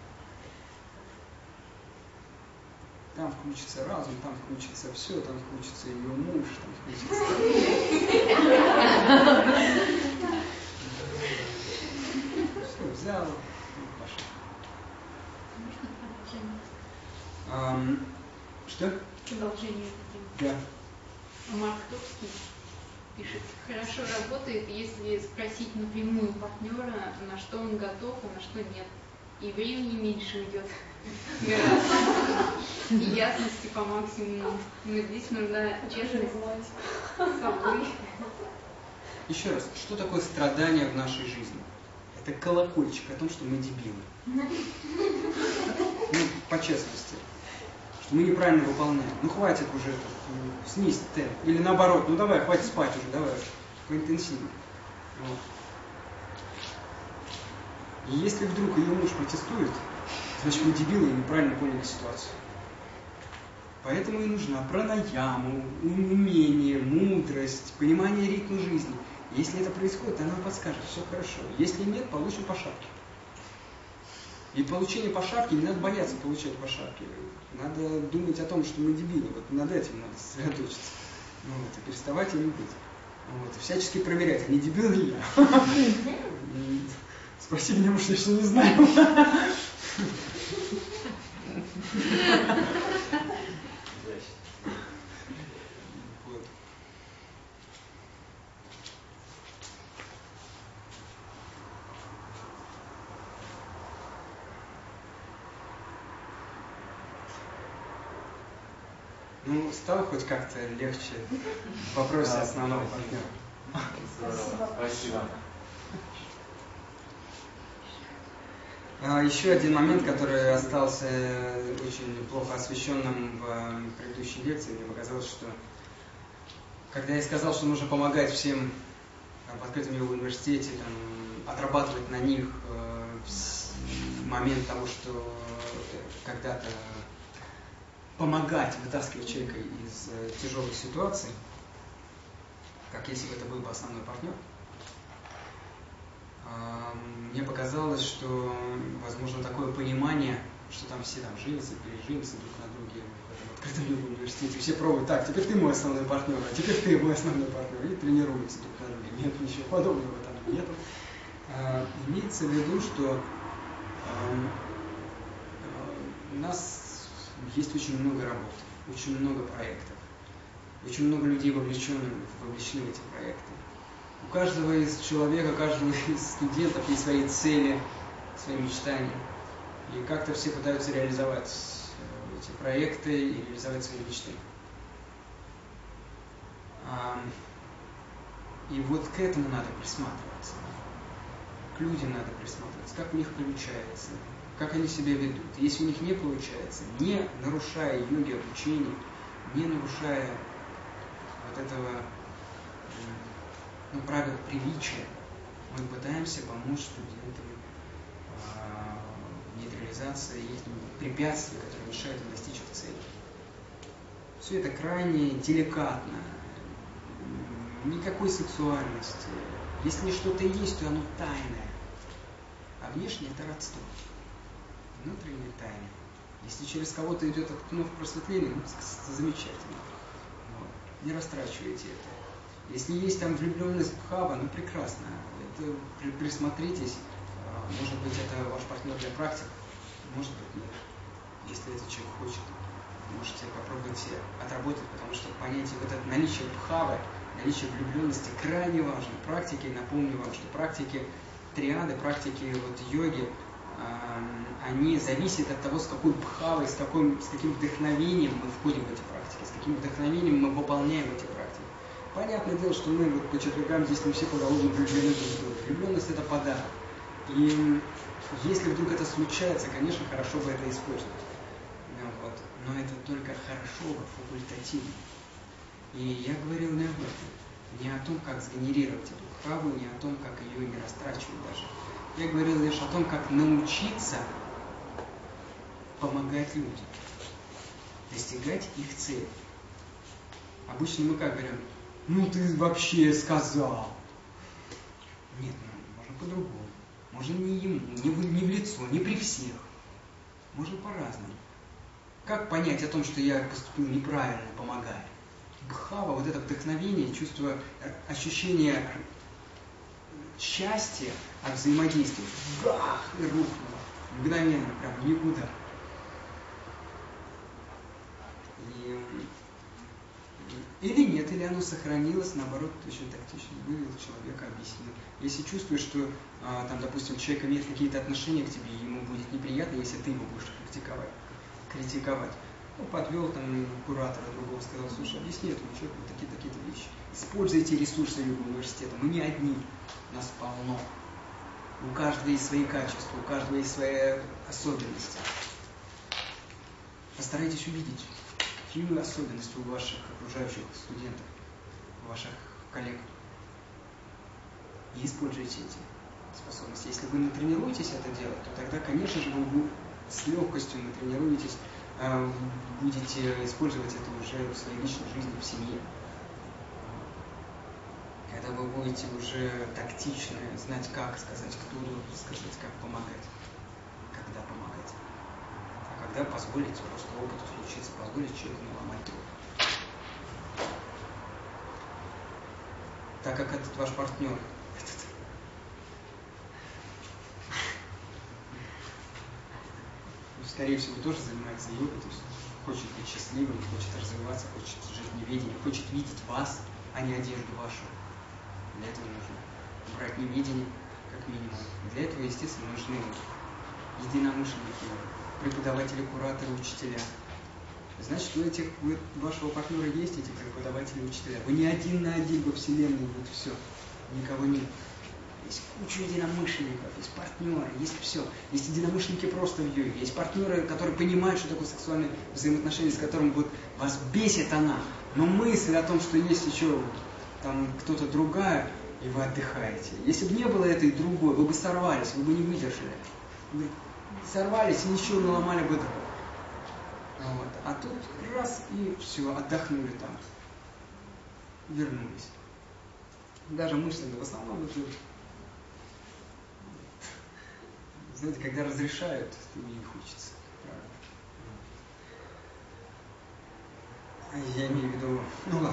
Там включится разум, там включится все, там включится ее муж, там включится... Все, взял, пошел. Um, что? Продолжение. Да. Марк Турский пишет: хорошо работает, если спросить напрямую партнера, на что он готов, а на что нет. И времени меньше уйдет. И ясности по максимуму. Но здесь нужна честность с собой. Еще раз, что такое страдание в нашей жизни? Это колокольчик о том, что мы дебилы. Ну, по честности. Что мы неправильно выполняем. Ну, хватит уже, снизь темп. Или наоборот, ну давай, хватит спать уже, давай. Поинтенсивнее. Вот. И если вдруг ее муж протестует, значит вы дебилы и неправильно поняли ситуацию. Поэтому и нужна пранаяму, умение, мудрость, понимание ритма жизни. Если это происходит, она подскажет, все хорошо. Если нет, получим по шапке. И получение по шапке, не надо бояться получать по шапке. Надо думать о том, что мы дебилы. Вот над этим надо сосредоточиться. Ну, вот, и переставать ими быть. Вот, и всячески проверять, не дебил ли я. Спроси меня, может, я что не знаю. Вот. Ну, стало хоть как-то легче в вопросе да, основного партнера. Здорово. Спасибо. А, еще один момент, который остался очень плохо освещенным в предыдущей лекции, мне показалось, что когда я сказал, что нужно помогать всем там, в открытом йога университете, там, отрабатывать на них э, момент того, что когда-то помогать вытаскивать человека из э, тяжелых ситуаций, как если бы это был бы основной партнер, э, мне показалось, что возможно такое понимание, что там все там женятся, переженятся друг на друге в этом открытом йога университете, все пробуют, так, теперь ты мой основной партнер, а теперь ты мой основной партнер, и тренируются друг на друге. Нет, ничего подобного там нету. Э, имеется в виду, что э, э, у нас есть очень много работы, очень много проектов, очень много людей вовлеченных, вовлечены в эти проекты. У каждого из человека, каждого из студентов есть свои цели, свои мечтания. И как-то все пытаются реализовать эти проекты и реализовать свои мечты. И вот к этому надо присматриваться. К людям надо присматриваться, как у них получается, как они себя ведут. Если у них не получается, не нарушая йоги обучения, не нарушая вот этого ну, правил приличия, мы пытаемся помочь студентам в нейтрализации их препятствий, которые мешают им достичь этой цели. Все это крайне деликатно, никакой сексуальности. Если что-то есть, то оно тайное, а внешнее это родство. Внутренняя тайна. Если через кого-то идет этот кнув просветления, ну, замечательно. Вот. Не растрачивайте это. Если есть там влюбленность Бхава, ну прекрасно. Это, при, присмотритесь. Может быть, это ваш партнер для практик, может быть, нет. Если этот человек хочет, можете попробовать отработать, потому что понятие вот это наличие Бхавы, наличие влюбленности крайне важно. Практики, напомню вам, что практики триады, практики вот йоги, они зависят от того, с какой бхавой, с, какой, с каким вдохновением мы входим в эти практики, с каким вдохновением мы выполняем эти практики. Понятное дело, что мы вот по четвергам здесь не все поголовно влюблены друг в друга. Влюбленность – это подарок. И если вдруг это случается, конечно, хорошо бы это использовать. Вот. Но это только хорошо, факультативно. И я говорил не об этом. Не о том, как сгенерировать эту бхаву, не о том, как ее не растрачивать даже. Я говорил лишь о том, как научиться помогать людям, достигать их цели. Обычно мы как говорим, ну ты вообще сказал. Нет, ну, можно по-другому. Можно не ему, не в, не в лицо, не при всех. Можно по-разному. Как понять о том, что я поступил неправильно, помогая? Бхава, вот это вдохновение, чувство, ощущение счастья от взаимодействия. Бах! И рухнуло. Мгновенно, прям никуда. И, или нет, или оно сохранилось, наоборот, очень тактично вывел человека, объяснил. Если чувствуешь, что, а, там, допустим, человек имеет какие-то отношения к тебе, ему будет неприятно, если ты его будешь критиковать. критиковать. Ну, подвел там куратора другого, сказал, слушай, объясни этому человеку вот такие-такие вещи. Используйте ресурсы университета. Мы не одни, нас полно. У каждого есть свои качества, у каждого есть свои особенности. Постарайтесь увидеть, какие особенности у ваших окружающих студентов, у ваших коллег. И используйте эти способности. Если вы натренируетесь это делать, то тогда, конечно же, вы с легкостью натренируетесь, будете использовать это уже в своей личной жизни, в семье. Когда вы будете уже тактичны, знать, как сказать, кто сказать, как помогать, когда помогать. А когда позволить просто опыту случиться, позволить человеку наломать дров. Так как этот ваш партнер, этот, скорее всего, тоже занимается йогой, то есть хочет быть счастливым, хочет развиваться, хочет жить в неведении, хочет видеть вас, а не одежду вашу. Для этого нужно брать неведение, как минимум. Для этого, естественно, нужны единомышленники, преподаватели, кураторы, учителя. Значит, у этих, у вашего партнера есть эти преподаватели, учителя. Вы не один на один во Вселенной, вот все. Никого нет. Есть куча единомышленников, есть партнеры, есть все. Есть единомышленники просто в йоге. Есть партнеры, которые понимают, что такое сексуальные взаимоотношения, с которым вот вас бесит она. Но мысль о том, что есть еще там кто-то другая, и вы отдыхаете. Если бы не было этой другой, вы бы сорвались, вы бы не выдержали. Вы сорвались и ничего наломали бы дров. Вот. А тут раз и все, отдохнули там. Вернулись. Даже мысленно, в основном это, знаете, когда разрешают, то мне не хочется. Правда. Я имею в виду, ну ладно.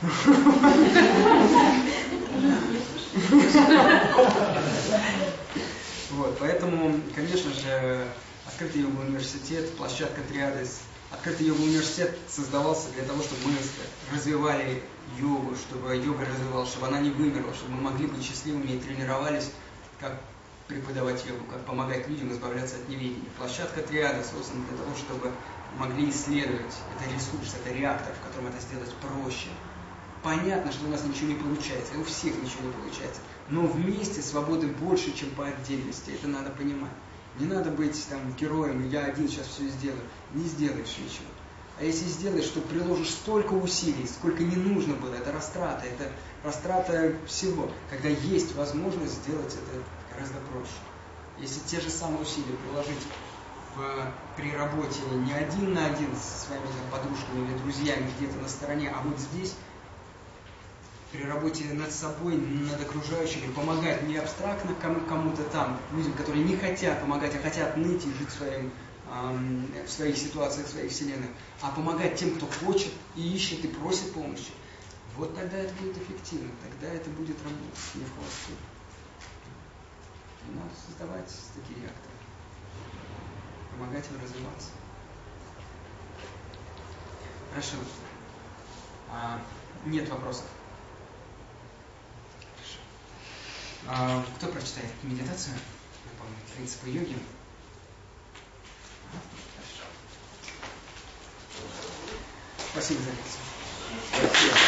Вот, поэтому, конечно же, открытый йоговый университет, площадка Триадис, открытый йоговый университет создавался для того, чтобы мы развивали йогу, чтобы йога развивалась, чтобы она не вымерла, чтобы мы могли быть счастливыми и тренировались, как преподавать йогу, как помогать людям избавляться от неведения. Площадка Триадис создана для того, чтобы могли исследовать. Это ресурс, это реактор, в котором это сделать проще. Понятно, что у нас ничего не получается, и у всех ничего не получается. Но вместе свободы больше, чем по отдельности. Это надо понимать. Не надо быть там героем, я один сейчас все сделаю. Не сделаешь ничего. А если сделаешь, то приложишь столько усилий, сколько не нужно было. Это растрата, это растрата всего. Когда есть возможность сделать это гораздо проще. Если те же самые усилия приложить в, при работе не один на один со своими там, подружками или друзьями где-то на стороне, а вот здесь, при работе над собой, над окружающими, помогать не абстрактно кому- кому-то там, людям, которые не хотят помогать, а хотят ныть и жить своим, эм, в своих ситуациях, в своих вселенных, а помогать тем, кто хочет и ищет и просит помощи. Вот тогда это будет эффективно, тогда это будет работать не в холостую. И надо создавать такие реакторы, помогать им развиваться. Хорошо. А, нет вопросов. А, кто прочитает медитацию? Напомню, принципы йоги. Хорошо. Спасибо за лекцию. Спасибо.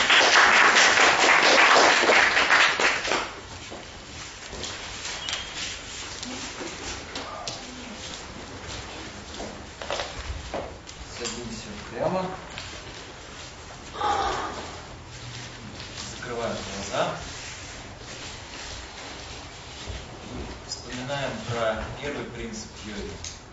Садимся прямо. Закрываем глаза. Вспоминаем про первый принцип йоги.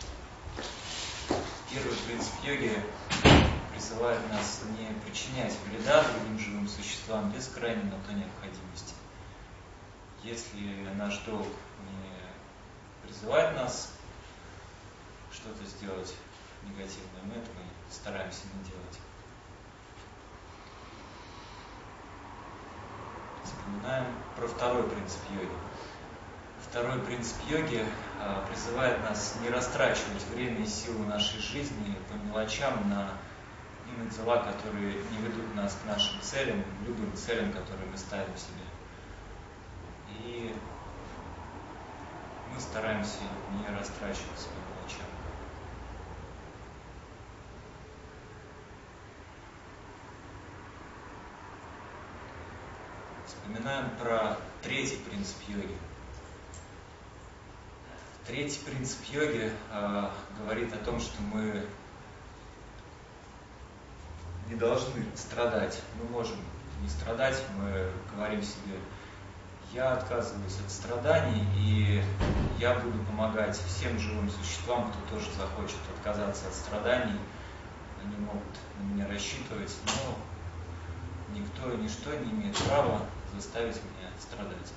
Первый принцип йоги призывает нас не причинять вреда другим живым существам без крайней на то необходимости. Если наш долг не призывает нас что-то сделать негативное, мы этого стараемся не делать. Вспоминаем про второй принцип йоги. Второй принцип йоги а, призывает нас не растрачивать время и силы нашей жизни по мелочам на, и на дела, которые не ведут нас к нашим целям, любым целям, которые мы ставим себе. И мы стараемся не растрачивать по мелочам. Вспоминаем про третий принцип йоги. Третий принцип йоги э, говорит о том, что мы не должны страдать. Мы можем не страдать, мы говорим себе, я отказываюсь от страданий, и я буду помогать всем живым существам, кто тоже захочет отказаться от страданий. Они могут на меня рассчитывать, но никто и ничто не имеет права заставить меня страдать.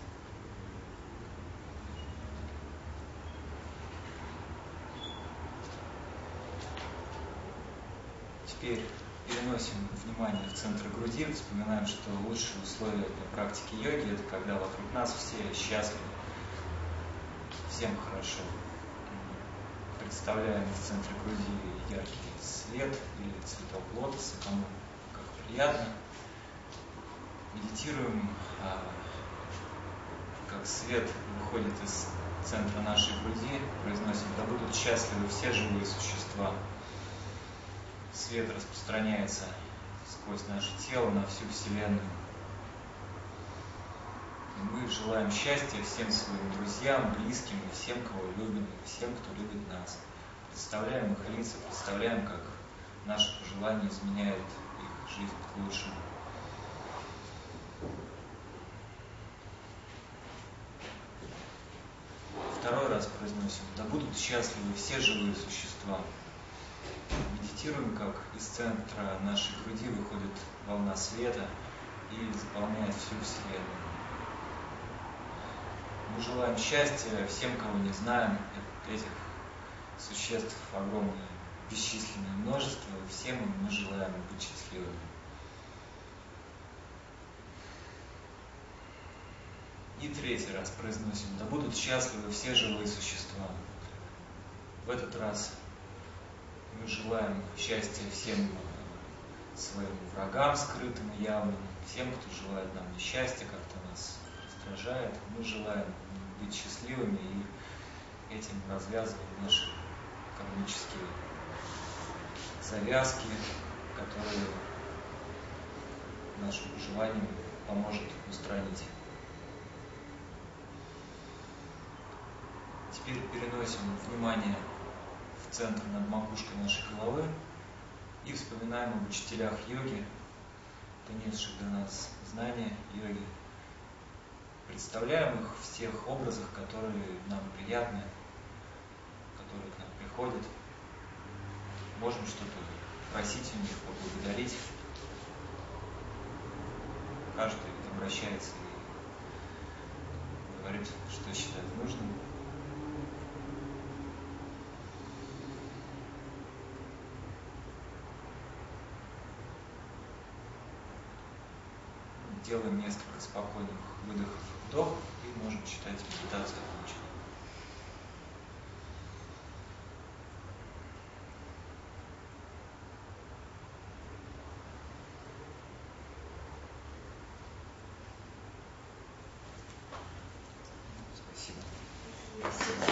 Теперь переносим внимание в центр груди, вспоминаем, что лучшие условия для практики йоги – это когда вокруг нас все счастливы, всем хорошо. Представляем в центре груди яркий свет или цветок лотоса, кому как приятно. Медитируем, как свет выходит из центра нашей груди, произносим: да будут счастливы все живые существа. Свет распространяется сквозь наше тело на всю Вселенную. И мы желаем счастья всем своим друзьям, близким и всем, кого любим, и всем, кто любит нас. Представляем их лица, представляем, как наши пожелания изменяют их жизнь к лучшему. Второй раз произносим: да будут счастливы все живые существа. Медитируем, как из центра нашей груди выходит волна света и заполняет всю Вселенную. Мы желаем счастья всем, кого не знаем, этих существ огромное, бесчисленное множество, и всем им мы желаем быть счастливыми. И третий раз произносим: да будут счастливы все живые существа. В этот раз мы желаем счастья всем своим врагам, скрытым и явным, всем, кто желает нам несчастья, как-то нас раздражает. Мы желаем быть счастливыми и этим развязываем наши кармические завязки, которые нашим желанием поможет устранить. Теперь переносим внимание в центр над макушкой нашей головы и вспоминаем об учителях йоги, донесших до нас знания йоги. Представляем их в тех образах, которые нам приятны, которые к нам приходят. Можем что-то просить у них, поблагодарить. Каждый обращается и говорит, что считает нужным. Делаем несколько спокойных выдохов, вдохов и можем считать медитацию оконченной. Спасибо. Спасибо.